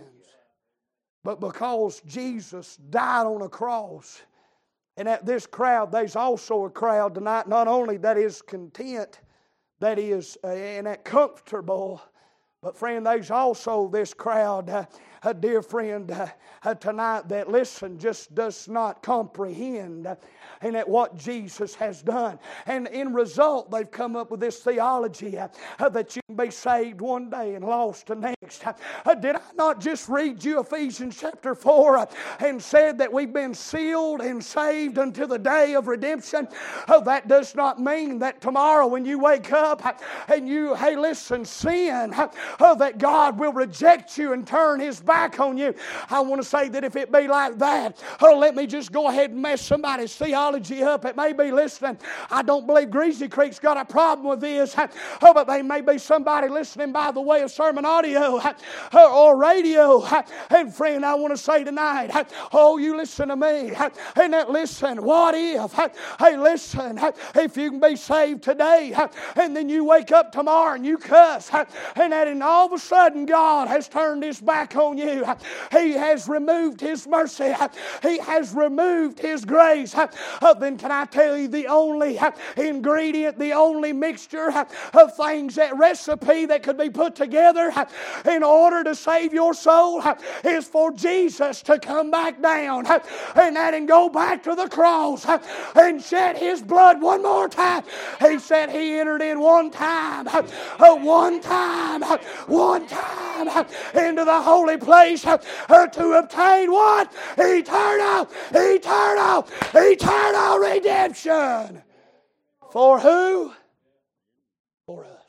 Speaker 2: But because Jesus died on a cross, and at this crowd, there's also a crowd tonight, not only that is content, that is uh, and that comfortable, but friend, there's also this crowd, uh, a dear friend, uh, uh, tonight that, listen, just does not comprehend uh, and at what Jesus has done. And in result, they've come up with this theology uh, uh, that you can be saved one day and lost the next. Uh, did I not just read you Ephesians chapter four uh, and said that we've been sealed and saved until the day of redemption? Uh, that does not mean that tomorrow when you wake up uh, and you, hey, listen, sin, uh, uh, that God will reject you and turn His back on you. I want to say that if it be like that, oh, let me just go ahead and mess somebody's theology up. It may be listening. I don't believe Greasy Creek's got a problem with this. Oh, but they may be somebody listening by the way of sermon audio or radio. And friend, I want to say tonight, oh, you listen to me. And that listen, what if? Hey, listen, if you can be saved today, and then you wake up tomorrow and you cuss, and that and all of a sudden God has turned His back on you. He has removed His mercy. He has removed His grace. Then can I tell you the only ingredient, the only mixture of things, that recipe that could be put together in order to save your soul is for Jesus to come back down and that and go back to the cross and shed His blood one more time. He said He entered in one time, one time, one time into the holy place to obtain what? Eternal, eternal, eternal redemption. For who? For us.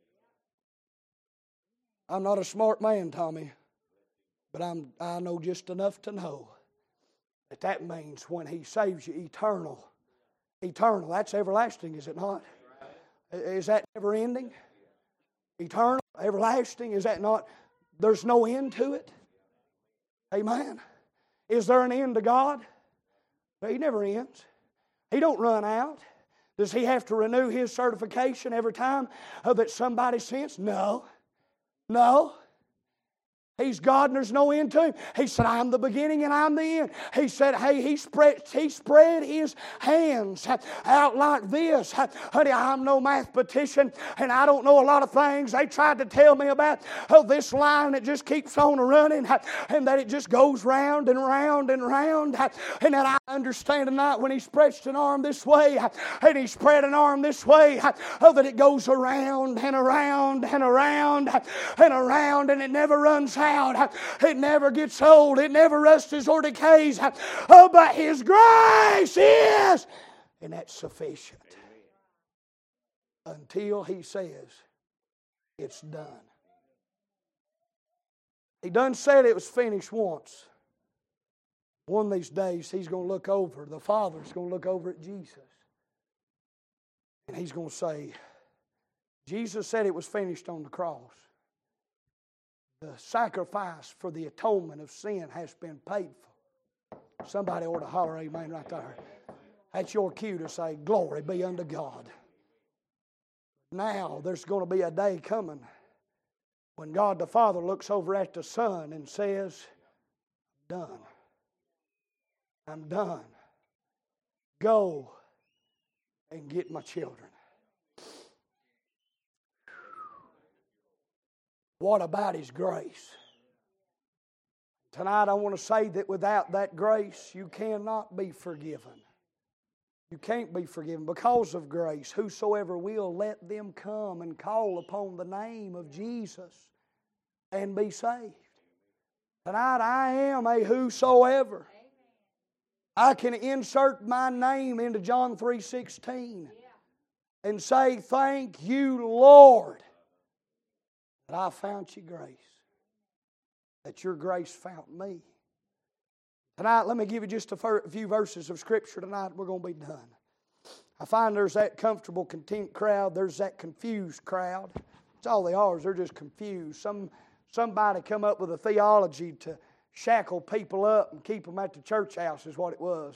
Speaker 2: I'm not a smart man, Tommy, but I'm, I know just enough to know that that means when He saves you, eternal. Eternal, that's everlasting, is it not? Is that never ending? Eternal, everlasting, is that not? There's no end to it. Amen. Is there an end to God? No, He never ends. He don't run out. Does He have to renew His certification every time that somebody sins? No. No. He's God and there's no end to Him. He said, I'm the beginning and I'm the end. He said, hey, He spread, he spread His hands out like this. Honey, I'm no mathematician and I don't know a lot of things. They tried to tell me about oh, this line that just keeps on running and that it just goes round and round and round. And that I understand tonight when He stretched an arm this way and He spread an arm this way, oh, that it goes around and around and around and around and it never runs out. Out. It never gets old. It never rusts or decays. Oh, but His grace is, and that's sufficient. Until He says it's done. He done said it was finished once. One of these days He's going to look over, the Father's going to look over at Jesus. And He's going to say, Jesus said it was finished on the cross. The sacrifice for the atonement of sin has been paid for. Somebody ought to holler amen right there. That's your cue to say, glory be unto God. Now there's going to be a day coming when God the Father looks over at the Son and says, done. I'm done. Go and get my children. What about His grace? Tonight I want to say that without that grace you cannot be forgiven. You can't be forgiven because of grace. Whosoever will, let them come and call upon the name of Jesus and be saved. Tonight I am a whosoever. I can insert my name into John three sixteen and say, thank you, Lord, that I found you grace. that your grace found me. Tonight, let me give you just a few verses of Scripture tonight. We're going to be done. I find there's that comfortable, content crowd. There's that confused crowd. That's all they are, is they're just confused. Some Somebody come up with a theology to shackle people up and keep them at the church house is what it was.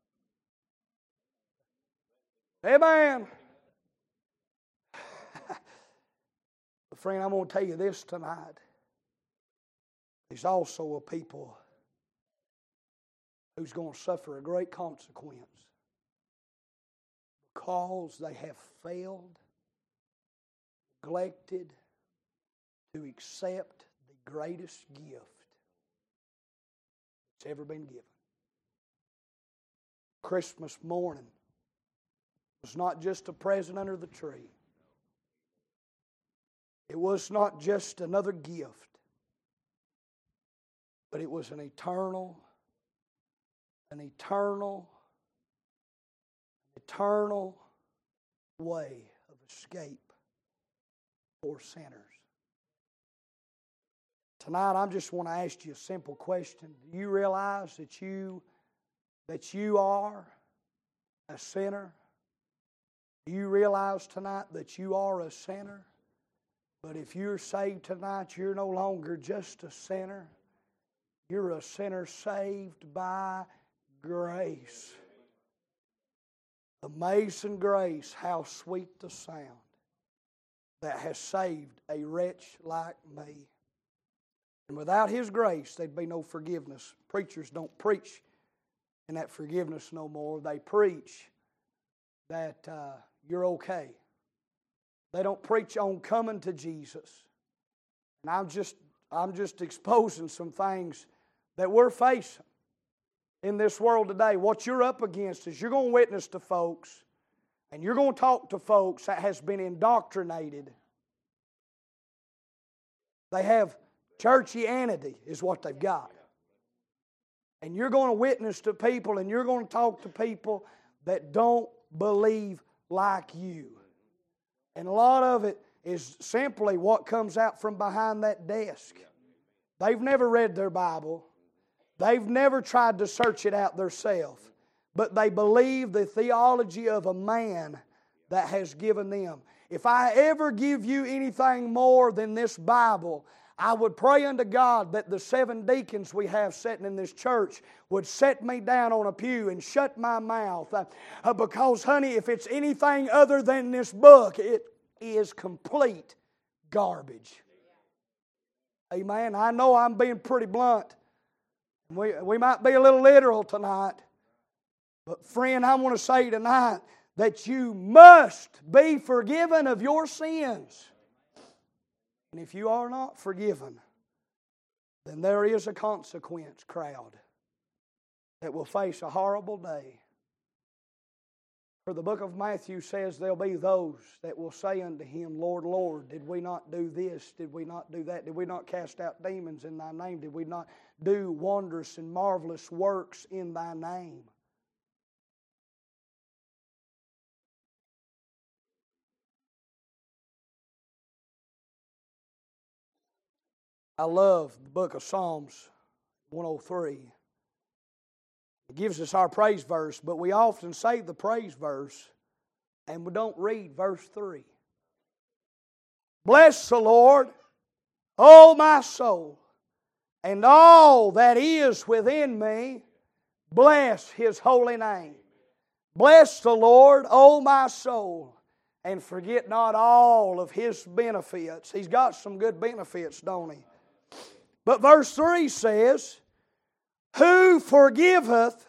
Speaker 2: Amen. But friend, I'm going to tell you this tonight. There's also a people who's going to suffer a great consequence because they have failed, neglected to accept the greatest gift that's ever been given. Christmas morning was not just a present under the tree. It was not just another gift, but it was an eternal, an eternal, eternal way of escape for sinners. Tonight, I just want to ask you a simple question. Do you realize that you, that you are a sinner? Do you realize tonight that you are a sinner? But if you're saved tonight, you're no longer just a sinner. You're a sinner saved by grace. Amazing grace, how sweet the sound that has saved a wretch like me. And without His grace, there'd be no forgiveness. Preachers don't preach in that forgiveness no more. They preach that uh, you're okay. They don't preach on coming to Jesus. And I'm just, I'm just exposing some things that we're facing in this world today. What you're up against is you're going to witness to folks, and you're going to talk to folks that has been indoctrinated. They have churchianity is what they've got. And you're going to witness to people, and you're going to talk to people that don't believe like you. And a lot of it is simply what comes out from behind that desk. They've never read their Bible. They've never tried to search it out themselves. But they believe the theology of a man that has given them. If I ever give you anything more than this Bible, I would pray unto God that the seven deacons we have sitting in this church would set me down on a pew and shut my mouth. Uh, uh, because, honey, if it's anything other than this book, it is complete garbage. Amen. I know I'm being pretty blunt. We, we might be a little literal tonight. But friend, I want to say tonight that you must be forgiven of your sins. And if you are not forgiven, then there is a consequence, crowd, that will face a horrible day. For the book of Matthew says there'll be those that will say unto Him, Lord, Lord, did we not do this? Did we not do that? Did we not cast out demons in Thy name? Did we not do wondrous and marvelous works in Thy name? I love the book of Psalms one oh three. It gives us our praise verse, but we often say the praise verse and we don't read verse three. Bless the Lord, O my soul, and all that is within me, bless His holy name. Bless the Lord, O my soul, and forget not all of His benefits. He's got some good benefits, don't He? But verse three says, who forgiveth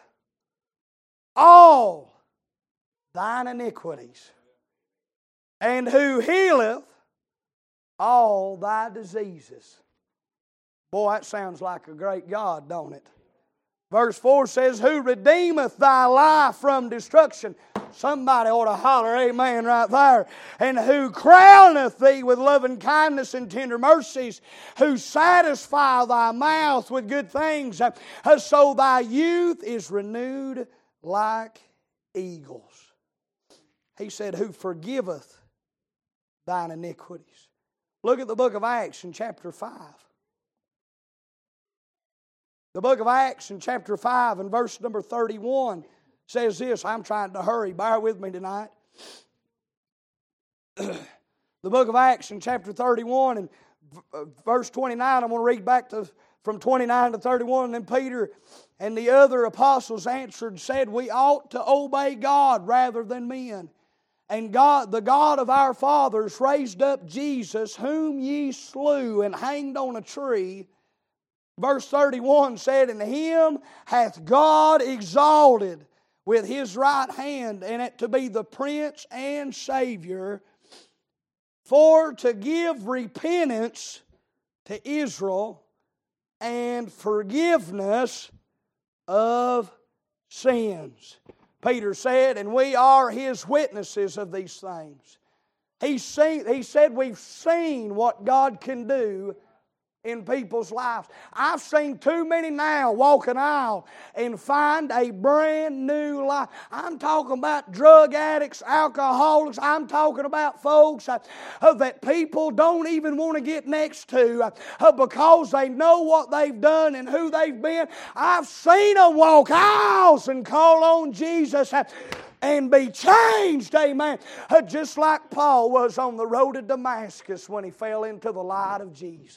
Speaker 2: all thine iniquities, and who healeth all thy diseases. Boy, that sounds like a great God, don't it? Verse four says, who redeemeth thy life from destruction. Somebody ought to holler amen right there. And who crowneth thee with loving kindness and tender mercies, who satisfy thy mouth with good things, so thy youth is renewed like eagles. He said, who forgiveth thine iniquities. Look at the book of Acts in chapter five. The book of Acts in chapter five and verse number thirty-one says this. I'm trying to hurry. Bear with me tonight. The book of Acts in chapter thirty-one and verse twenty-nine, I'm going to read back to from twenty-nine to thirty-one. And then Peter and the other apostles answered and said, we ought to obey God rather than men. And God, the God of our fathers raised up Jesus, whom ye slew and hanged on a tree. Verse thirty-one said, and him hath God exalted with his right hand, and it to be the Prince and Savior, for to give repentance to Israel and forgiveness of sins. Peter said, and we are his witnesses of these things. He, seen, he said we've seen what God can do in people's lives. I've seen too many now walk an aisle and find a brand new life. I'm talking about drug addicts, alcoholics. I'm talking about folks uh, uh, that people don't even want to get next to uh, uh, because they know what they've done and who they've been. I've seen them walk aisles and call on Jesus uh, and be changed, amen. Uh, just like Paul was on the road to Damascus when he fell into the light of Jesus.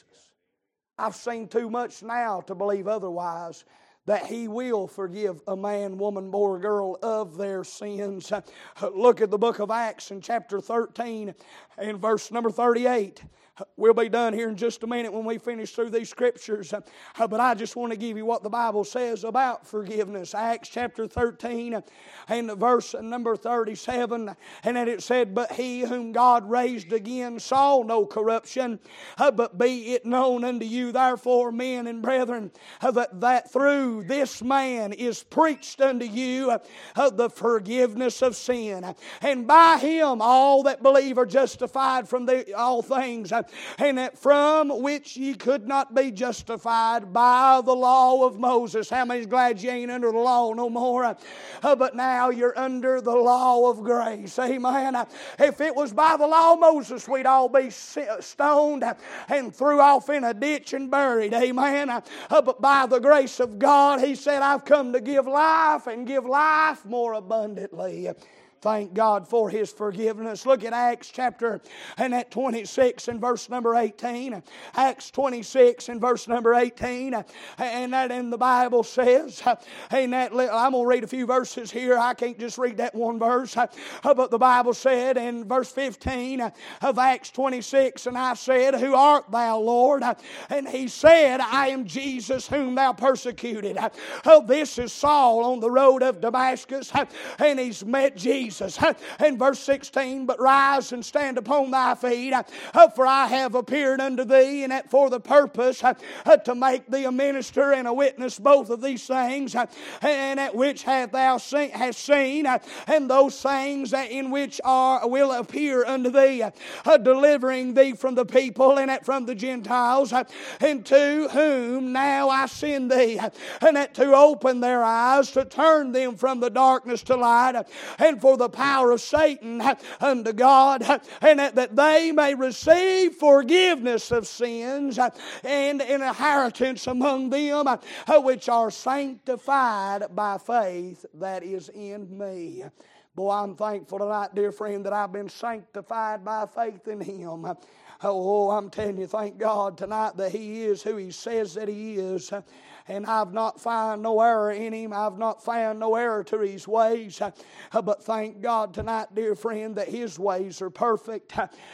Speaker 2: I've seen too much now to believe otherwise, that He will forgive a man, woman, boy, or girl of their sins. Look at the book of Acts in chapter thirteen and verse number thirty-eight. We'll be done here in just a minute when we finish through these scriptures. But I just want to give you what the Bible says about forgiveness. Acts chapter thirteen and verse number thirty-seven. And then it said, but he whom God raised again saw no corruption. But be it known unto you, therefore, men and brethren, that, that through this man is preached unto you the forgiveness of sin. And by him all that believe are justified from the, all things, and that from which ye could not be justified by the law of Moses. How many's glad you ain't under the law no more? Uh, but now you're under the law of grace. Amen. Uh, if it was by the law of Moses, we'd all be stoned and threw off in a ditch and buried. Amen. Uh, uh, but by the grace of God, He said, I've come to give life and give life more abundantly. Thank God for His forgiveness. Look at Acts chapter and at twenty-six and verse number eighteen. Acts twenty-six and verse number eighteen. And that in the Bible says, and that I'm going to read a few verses here. I can't just read that one verse. But the Bible said in verse fifteen of Acts twenty-six, and I said, who art thou, Lord? And He said, I am Jesus whom thou persecuted. This is Saul on the road of Damascus, and he's met Jesus. In verse sixteen, but rise and stand upon thy feet, for I have appeared unto thee, and that for the purpose to make thee a minister and a witness both of these things, and at which hast thou seen, hast seen, and those things in which are will appear unto thee, delivering thee from the people and from the Gentiles, and to whom now I send thee, and that to open their eyes, to turn them from the darkness to light, and for the power of Satan unto God, and that, that they may receive forgiveness of sins and an inheritance among them which are sanctified by faith that is in me. Boy, I'm thankful tonight, dear friend, that I've been sanctified by faith in Him. Oh, I'm telling you, thank God tonight that He is who He says that He is. And I've not found no error in Him. I've not found no error to His ways. But thank God tonight, dear friend, that His ways are perfect.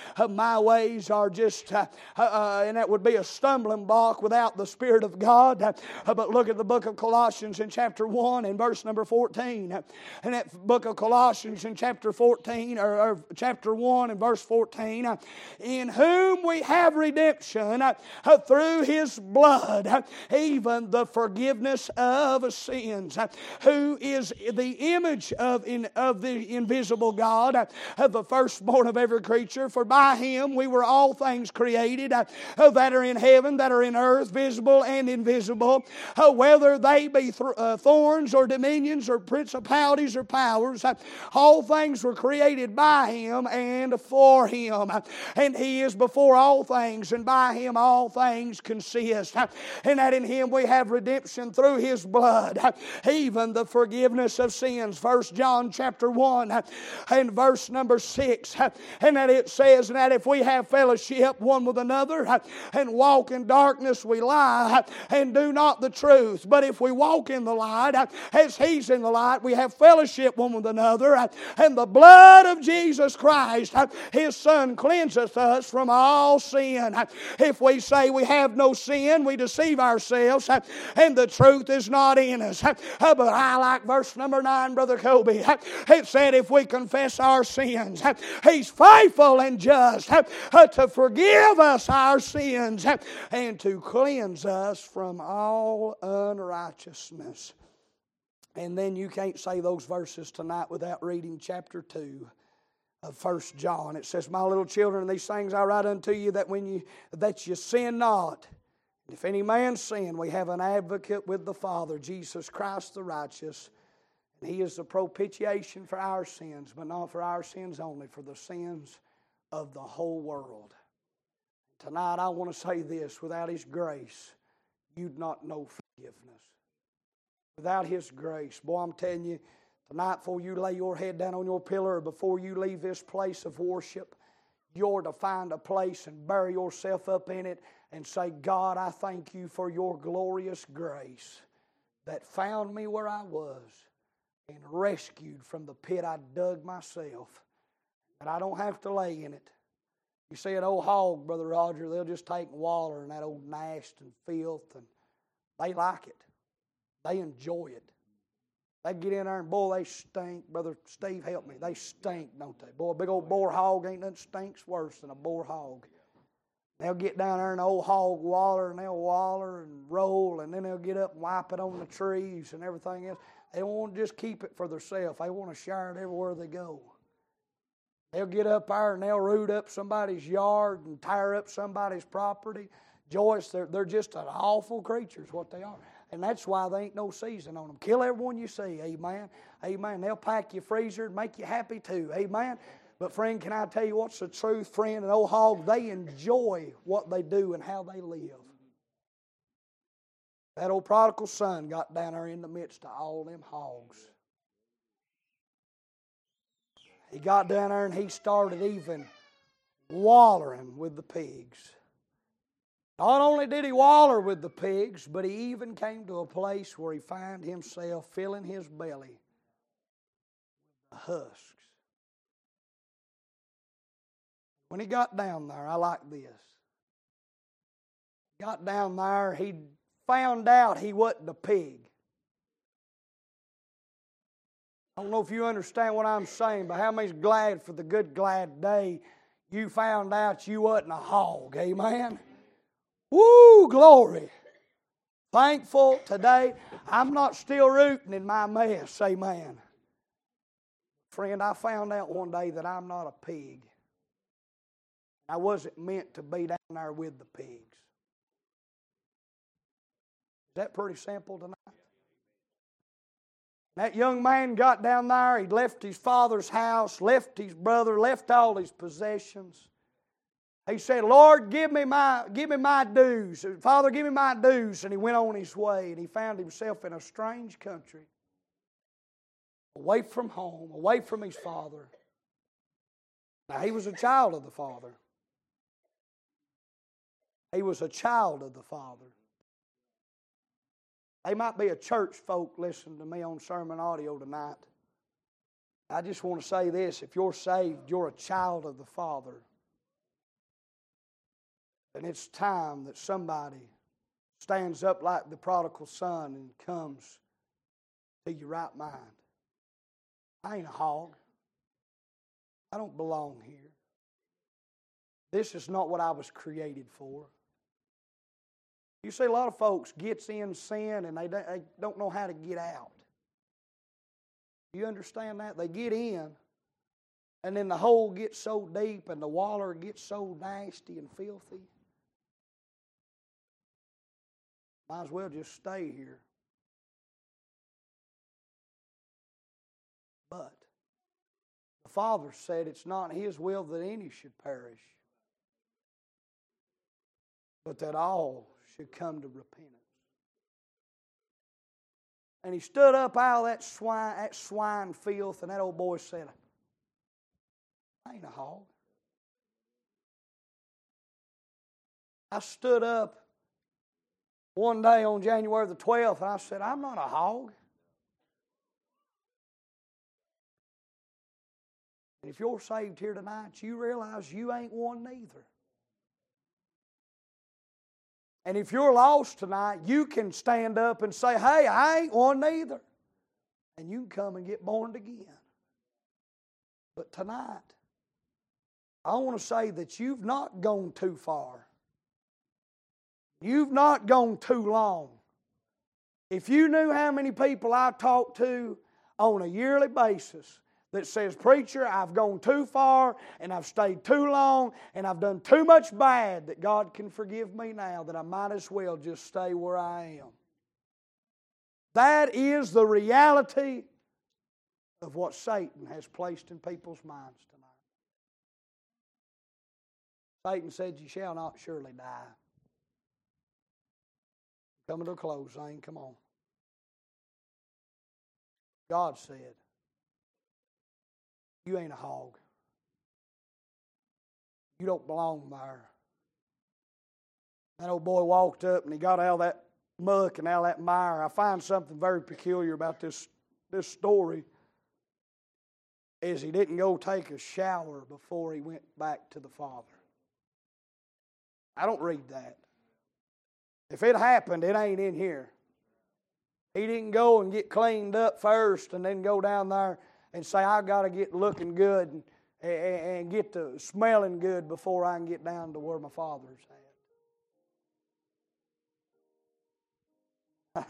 Speaker 2: My ways are just, uh, uh, and that would be a stumbling block without the Spirit of God. But look at the book of Colossians in chapter one and verse number fourteen. And that book of Colossians in chapter fourteen, or, or chapter one and verse fourteen. In whom we have redemption through His blood, even the forgiveness of sins, who is the image of, in, of the invisible God, of the firstborn of every creature. For by Him we were all things created, that are in heaven, that are in earth, visible and invisible, whether they be th- uh, thorns or dominions or principalities or powers. All things were created by Him and for Him. And He is before all things, and by Him all things consist. And that in Him we have have redemption through His blood, even the forgiveness of sins. First John chapter one and verse number six. And that it says that if we have fellowship one with another and walk in darkness, we lie and do not the truth. But if we walk in the light, as He's in the light, we have fellowship one with another. And the blood of Jesus Christ, His Son, cleanseth us from all sin. If we say we have no sin, we deceive ourselves, and the truth is not in us. But I like verse number nine, Brother Kobe. It said, if we confess our sins, He's faithful and just to forgive us our sins and to cleanse us from all unrighteousness. And then you can't say those verses tonight without reading chapter two of First John. It says, my little children, these things I write unto you, that when you that you sin not. If any man sin, we have an advocate with the Father, Jesus Christ the righteous. And He is the propitiation for our sins, but not for our sins only, for the sins of the whole world. Tonight I want to say this, without His grace, you'd not know forgiveness. Without His grace, boy, I'm telling you, tonight before you lay your head down on your pillow or before you leave this place of worship, you're to find a place and bury yourself up in it and say, God, I thank You for Your glorious grace that found me where I was and rescued from the pit I dug myself. And I don't have to lay in it. You see an old hog, Brother Roger, they'll just take water and that old nast and filth, and they like it. They enjoy it. They get in there and, boy, they stink. Brother Steve, help me. They stink, don't they? Boy, a big old boar hog ain't nothing stinks worse than a boar hog. They'll get down there in the old hog waller, and they'll waller and roll, and then they'll get up and wipe it on the trees and everything else. They won't just keep it for themselves. They want to share it everywhere they go. They'll get up there and they'll root up somebody's yard and tear up somebody's property. Joyce, they're, they're just an awful creatures, what they are. And that's why there ain't no season on them. Kill everyone you see, amen. Amen. They'll pack your freezer and make you happy too, amen. But friend, can I tell you what's the truth, friend? An old hog, they enjoy what they do and how they live. That old prodigal son got down there in the midst of all them hogs. He got down there and he started even wallering with the pigs. Not only did he waller with the pigs, but he even came to a place where he found himself filling his belly with the husks. When he got down there, I like this. He got down there, he found out he wasn't a pig. I don't know if you understand what I'm saying, but how many's glad for the good glad day you found out you wasn't a hog, amen? Woo, glory. Thankful today. I'm not still rooting in my mess, amen. Friend, I found out one day that I'm not a pig. I wasn't meant to be down there with the pigs. Is that pretty simple tonight? That young man got down there, he left his father's house, left his brother, left all his possessions. He said, Lord, give me my, give me my dues. Father, give me my dues. And he went on his way, and he found himself in a strange country, away from home, away from his father. Now, he was a child of the Father. He was a child of the Father. They might be a church folk listening to me on sermon audio tonight. I just want to say this. If you're saved, you're a child of the Father. And it's time that somebody stands up like the prodigal son and comes to your right mind. I ain't a hog. I don't belong here. This is not what I was created for. You see, a lot of folks gets in sin and they don't know how to get out. You understand that? They get in, and then the hole gets so deep and the water gets so nasty and filthy. Might as well just stay here. But the Father said it's not His will that any should perish, but that all should come to repentance.
Speaker 1: And he stood up out of that swine, that swine filth, and that old boy said, I ain't a hog. I stood up one day on January the twelfth, and I said, I'm not a hog. And if you're saved here tonight, you realize you ain't one neither. And if you're lost tonight, you can stand up and say, hey, I ain't one neither. And you can come and get born again. But tonight, I want to say that you've not gone too far. You've not gone too long. If you knew how many people I talk to on a yearly basis that says, preacher, I've gone too far and I've stayed too long and I've done too much bad that God can forgive me now, that I might as well just stay where I am. That is the reality of what Satan has placed in people's minds tonight. Satan said, you shall not surely die. Coming to a close, Zane, come on. God said, you ain't a hog. You don't belong there. That old boy walked up and he got out of that muck and out of that mire. I find something very peculiar about this, this story is he didn't go take a shower before he went back to the Father. I don't read that. If it happened, it ain't in here. He didn't go and get cleaned up first and then go down there and say, I've got to get looking good and, and, and get to smelling good before I can get down to where my Father's at.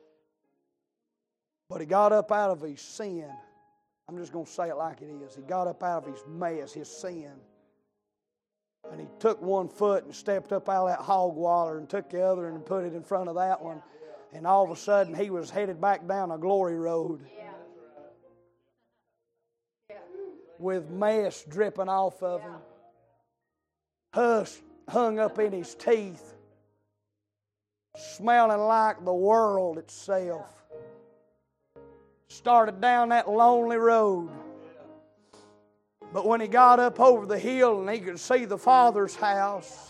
Speaker 1: But he got up out of his sin. I'm just going to say it like it is. He got up out of his mess, his sin. And he took one foot and stepped up out of that hog water and took the other and put it in front of that one. And all of a sudden he was headed back down a glory road. With mess dripping off of him. Husk hung up in his teeth. Smelling like the world itself. Started down that lonely road. But when he got up over the hill and he could see the Father's house.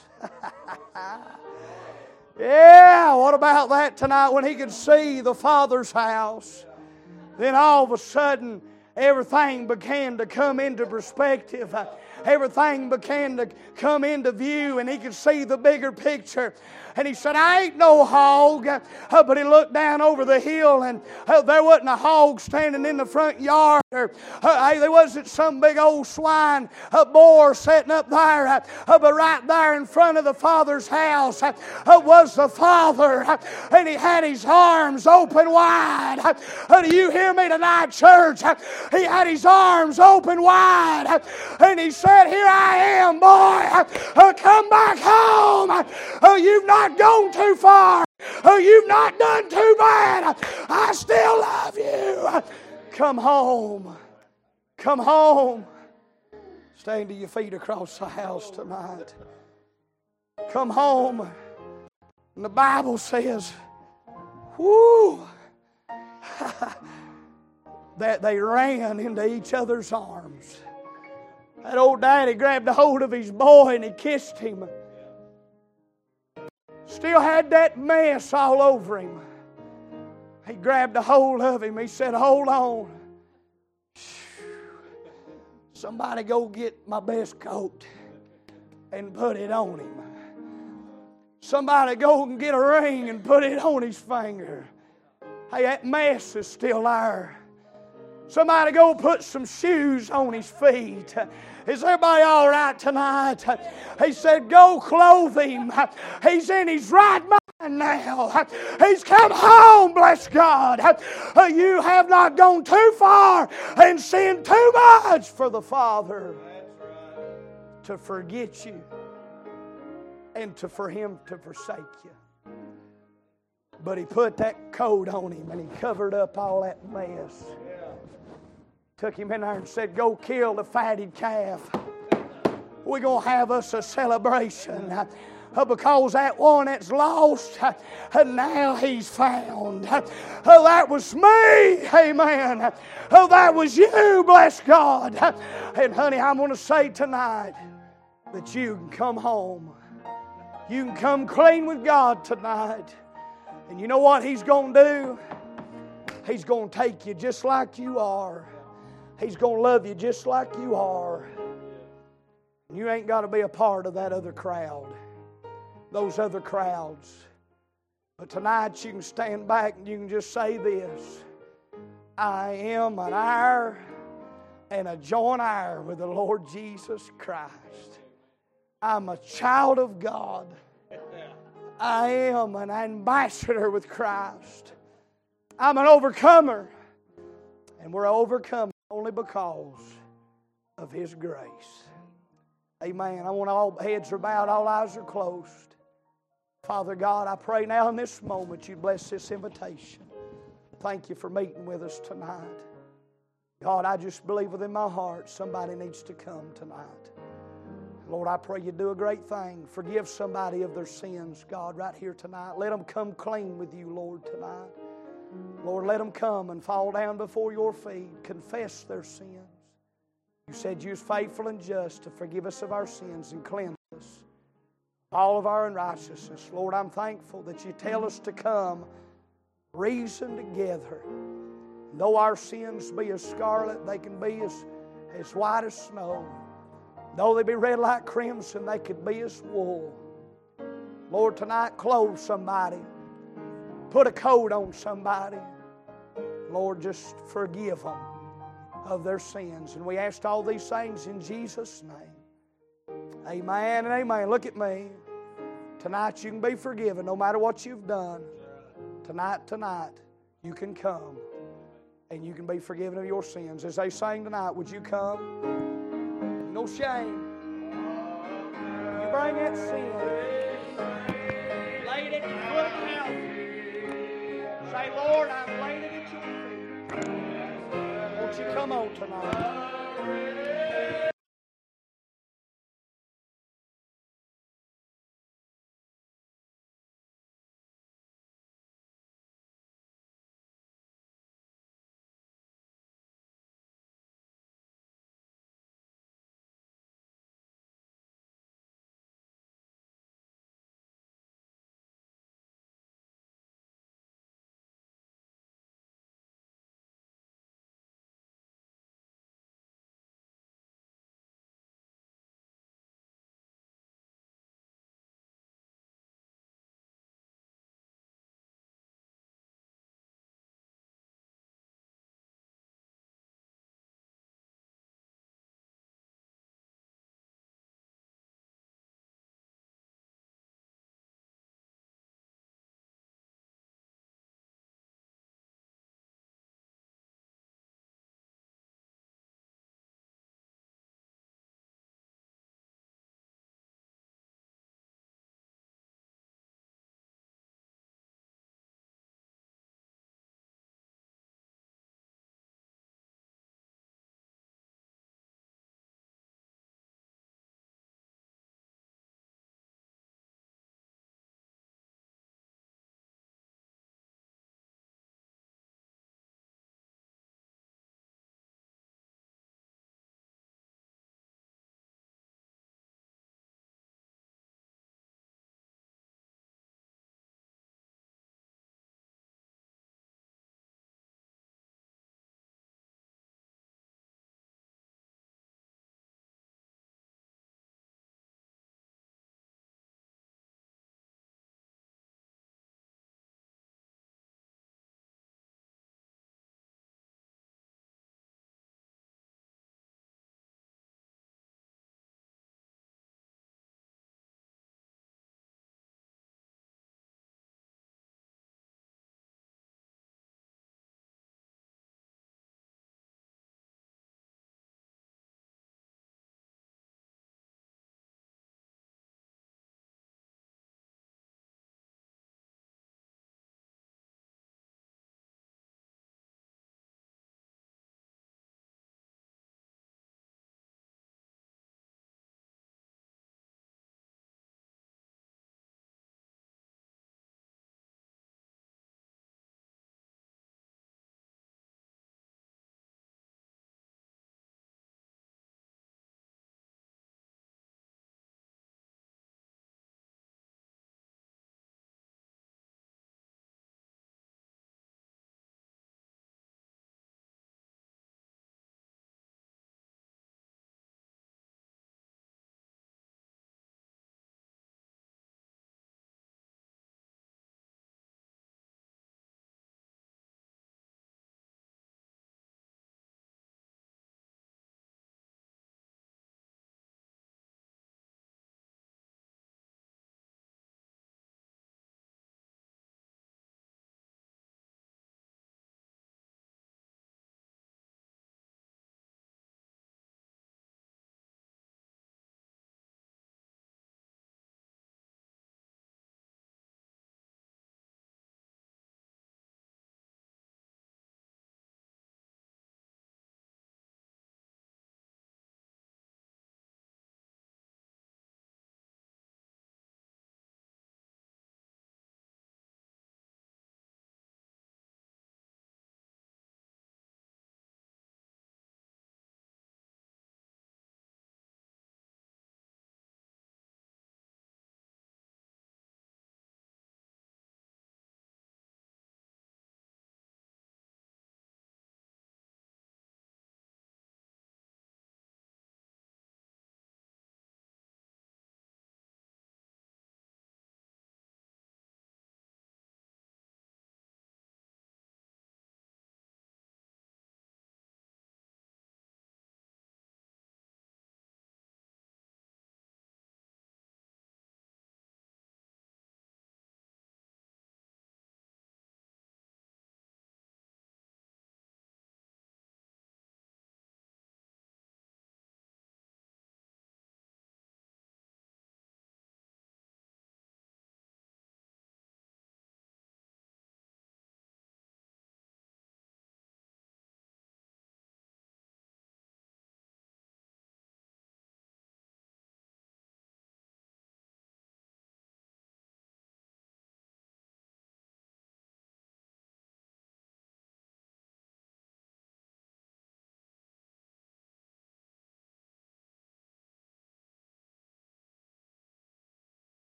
Speaker 1: Yeah, what about that tonight? When he could see the Father's house. Then all of a sudden, everything began to come into perspective. Everything began to come into view and he could see the bigger picture. And he said, I ain't no hog. Uh, but he looked down over the hill and uh, there wasn't a hog standing in the front yard. Or, uh, hey, there wasn't some big old swine, a boar sitting up there. Uh, uh, but right there in front of the Father's house uh, uh, was the Father. Uh, and he had his arms open wide. Uh, uh, do you hear me tonight, church? Uh, he had his arms open wide. Uh, and he said, here I am, boy. Uh, uh, come back home. Uh, you've not gone too far. Oh, you've not done too bad. I still love you. Come home. Come home. Stand to your feet across the house tonight. Come home. And the Bible says, whoo, that they ran into each other's arms. That old daddy grabbed a hold of his boy and he kissed him. Still had that mess all over him. He grabbed a hold of him. He said, hold on. Somebody go get my best coat and put it on him. Somebody go and get a ring and put it on his finger. Hey, that mess is still there. Somebody go put some shoes on his feet. Is everybody all right tonight? He said, go clothe him. He's in his right mind now. He's come home, bless God. You have not gone too far and sinned too much for the Father to forget you and to for Him to forsake you. But He put that coat on him and He covered up all that mess. Took him in there and said, go kill the fatted calf. We're going to have us a celebration.
Speaker 2: because that one that's lost, and now he's found. Oh, that was me. Amen. Oh, that was you. Bless God. And honey, I'm going to say tonight that you can come home. You can come clean with God tonight. And you know what He's going to do? He's going to take you just like you are. He's going to love you just like you are. You ain't got to be a part of that other crowd. Those other crowds. But tonight you can stand back and you can just say this. I am an heir and a joint heir with the Lord Jesus Christ. I'm a child of God. I am an ambassador with Christ. I'm an overcomer. And we're overcome only because of His grace. Amen. I want all heads are bowed, all eyes are closed. Father God, I pray now in this moment you bless this invitation. Thank you for meeting with us tonight. God, I just believe within my heart somebody needs to come tonight. Lord, I pray you do a great thing. Forgive somebody of their sins, God, right here tonight. Let them come clean with you, Lord, tonight. Lord, let them come and fall down before your feet, confess their sins. You said you was faithful and just to forgive us of our sins and cleanse us all of our unrighteousness. Lord, I'm thankful that you tell us to come reason together. And though our sins be as scarlet, they can be as, as white as snow. Though they be red like crimson, they could be as wool. Lord, tonight clothe somebody. Put a coat on somebody. Lord, just forgive them of their sins. And we asked all these things in Jesus' name. Amen and amen. Look at me. Tonight you can be forgiven no matter what you've done. Tonight, tonight, you can come and you can be forgiven of your sins. As they sang tonight, would you come? No shame. You bring that sin. Lay it at your foot now. Say, Lord, I'm laying it at your feet. Won't you come on tonight?